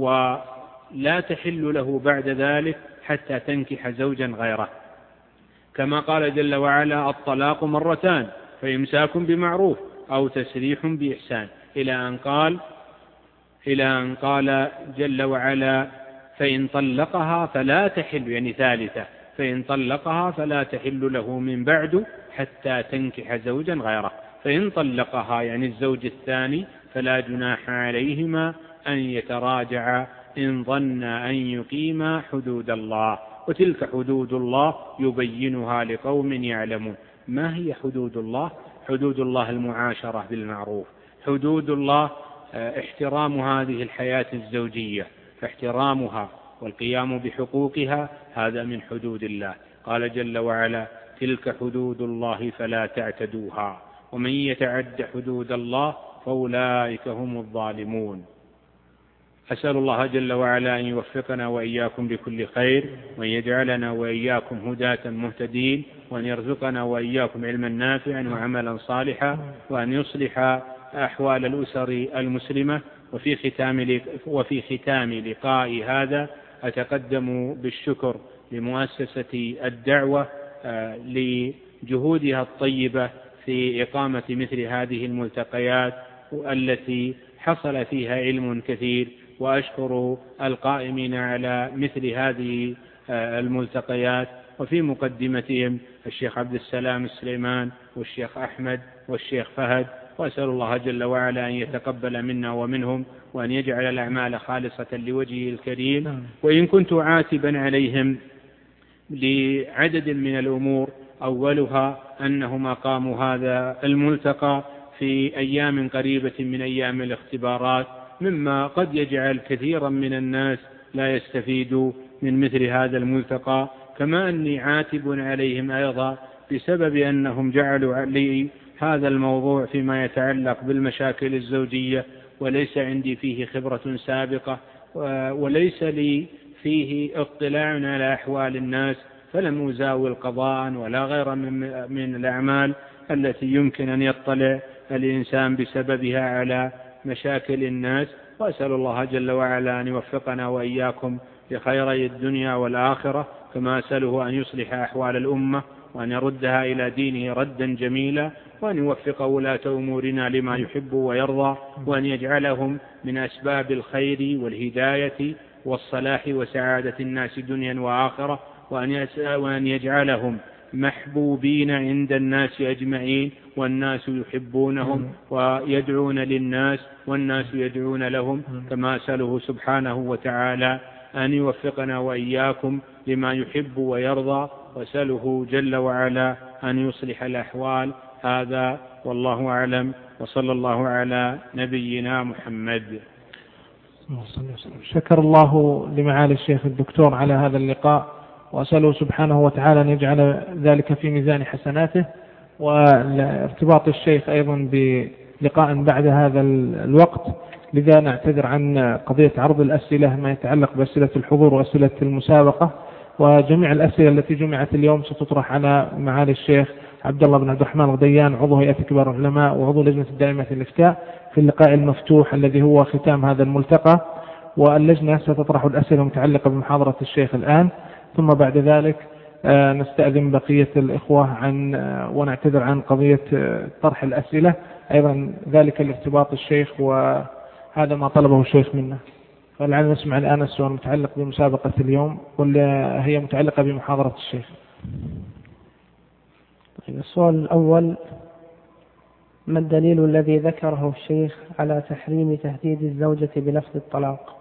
ولا تحل له بعد ذلك حتى تنكح زوجا غيره، كما قال جل وعلا: الطلاق مرتان فإمساك بمعروف أو تسريح بإحسان، إلى أن قال إلى أن قال جل وعلا: فإن طلقها فلا تحل، يعني ثالثة، فإن طلقها فلا تحل له من بعد حتى تنكح زوجا غيره. فإن طلقها يعني الزوج الثاني فلا جناح عليهما أن يتراجعا إن ظن أن يقيما حدود الله، وتلك حدود الله يبينها لقوم يعلمون. ما هي حدود الله؟ حدود الله المعاشرة بالمعروف، حدود الله احترام هذه الحياة الزوجية، فاحترامها والقيام بحقوقها هذا من حدود الله. قال جل وعلا: تلك حدود الله فلا تعتدوها، ومن يتعد حدود الله فأولئك هم الظالمون. أسأل الله جل وعلا أن يوفقنا وإياكم بكل خير، وأن يجعلنا وإياكم هداة مهتدين، وأن يرزقنا وإياكم علما نافعا وعملا صالحا، وأن يصلح أحوال الأسر المسلمة. وفي ختام وفي ختام لقاء هذا أتقدم بالشكر لمؤسسة الدعوة لجهودها الطيبة في إقامة مثل هذه الملتقيات التي حصل فيها علم كثير، وأشكر القائمين على مثل هذه الملتقيات، وفي مقدمتهم الشيخ عبد السلام السليمان والشيخ أحمد والشيخ فهد. وأسأل الله جل وعلا أن يتقبل منا ومنهم، وأن يجعل الأعمال خالصة لوجهه الكريم. وإن كنت عاتبا عليهم لعدد من الأمور، أولها أنهم أقاموا هذا الملتقى في أيام قريبة من أيام الاختبارات، مما قد يجعل كثيرا من الناس لا يستفيدوا من مثل هذا الملتقى. كما أني عاتب عليهم أيضا بسبب أنهم جعلوا لي هذا الموضوع فيما يتعلق بالمشاكل الزوجية، وليس عندي فيه خبرة سابقة، وليس لي فيه اطلاع على أحوال الناس، فلم أزاول قضاء ولا غير من الأعمال التي يمكن أن يطلع الإنسان بسببها على مشاكل الناس. وأسأل الله جل وعلا أن يوفقنا وإياكم لخيري الدنيا والآخرة، كما أسأله أن يصلح أحوال الأمة، وأن يردها إلى دينه ردا جميلا، وأن يوفق ولاة أمورنا لما يحب ويرضى، وأن يجعلهم من أسباب الخير والهداية والصلاح وسعادة الناس دنيا وآخرة، وأن يجعلهم محبوبين عند الناس أجمعين، والناس يحبونهم ويدعون للناس والناس يدعون لهم، كما أسأله سبحانه وتعالى أن يوفقنا وإياكم لما يحب ويرضى، وأسأله جل وعلا أن يصلح الأحوال. هذا والله أعلم، وصلى الله على نبينا محمد. شكر الله لمعالي الشيخ الدكتور على هذا اللقاء، وأسأله سبحانه وتعالى أن يجعل ذلك في ميزان حسناته، وارتباط الشيخ أيضا بلقاء بعد هذا الوقت. لذا نعتذر عن قضية عرض الأسئلة ما يتعلق بأسئلة الحضور وأسئلة المسابقة، وجميع الأسئلة التي جمعت اليوم ستطرح على معالي الشيخ عبد الله بن عبد الرحمن الغديان، عضو هيئة كبار العلماء وعضو لجنة الدائمة الإفتاء، في اللقاء المفتوح الذي هو ختام هذا الملتقى. واللجنة ستطرح الأسئلة المتعلقة بمحاضرة الشيخ الآن، ثم بعد ذلك نستأذن بقية الإخوة عن ونعتذر عن قضية طرح الأسئلة، أيضا ذلك لارتباط الشيخ وهذا ما طلبه الشيخ منا. فلعلنا نسمع الآن السؤال المتعلق بمسابقة اليوم واللي هي متعلقة بمحاضرة الشيخ. السؤال الأول: ما الدليل الذي ذكره الشيخ على تحريم تهديد الزوجة بلفظ الطلاق؟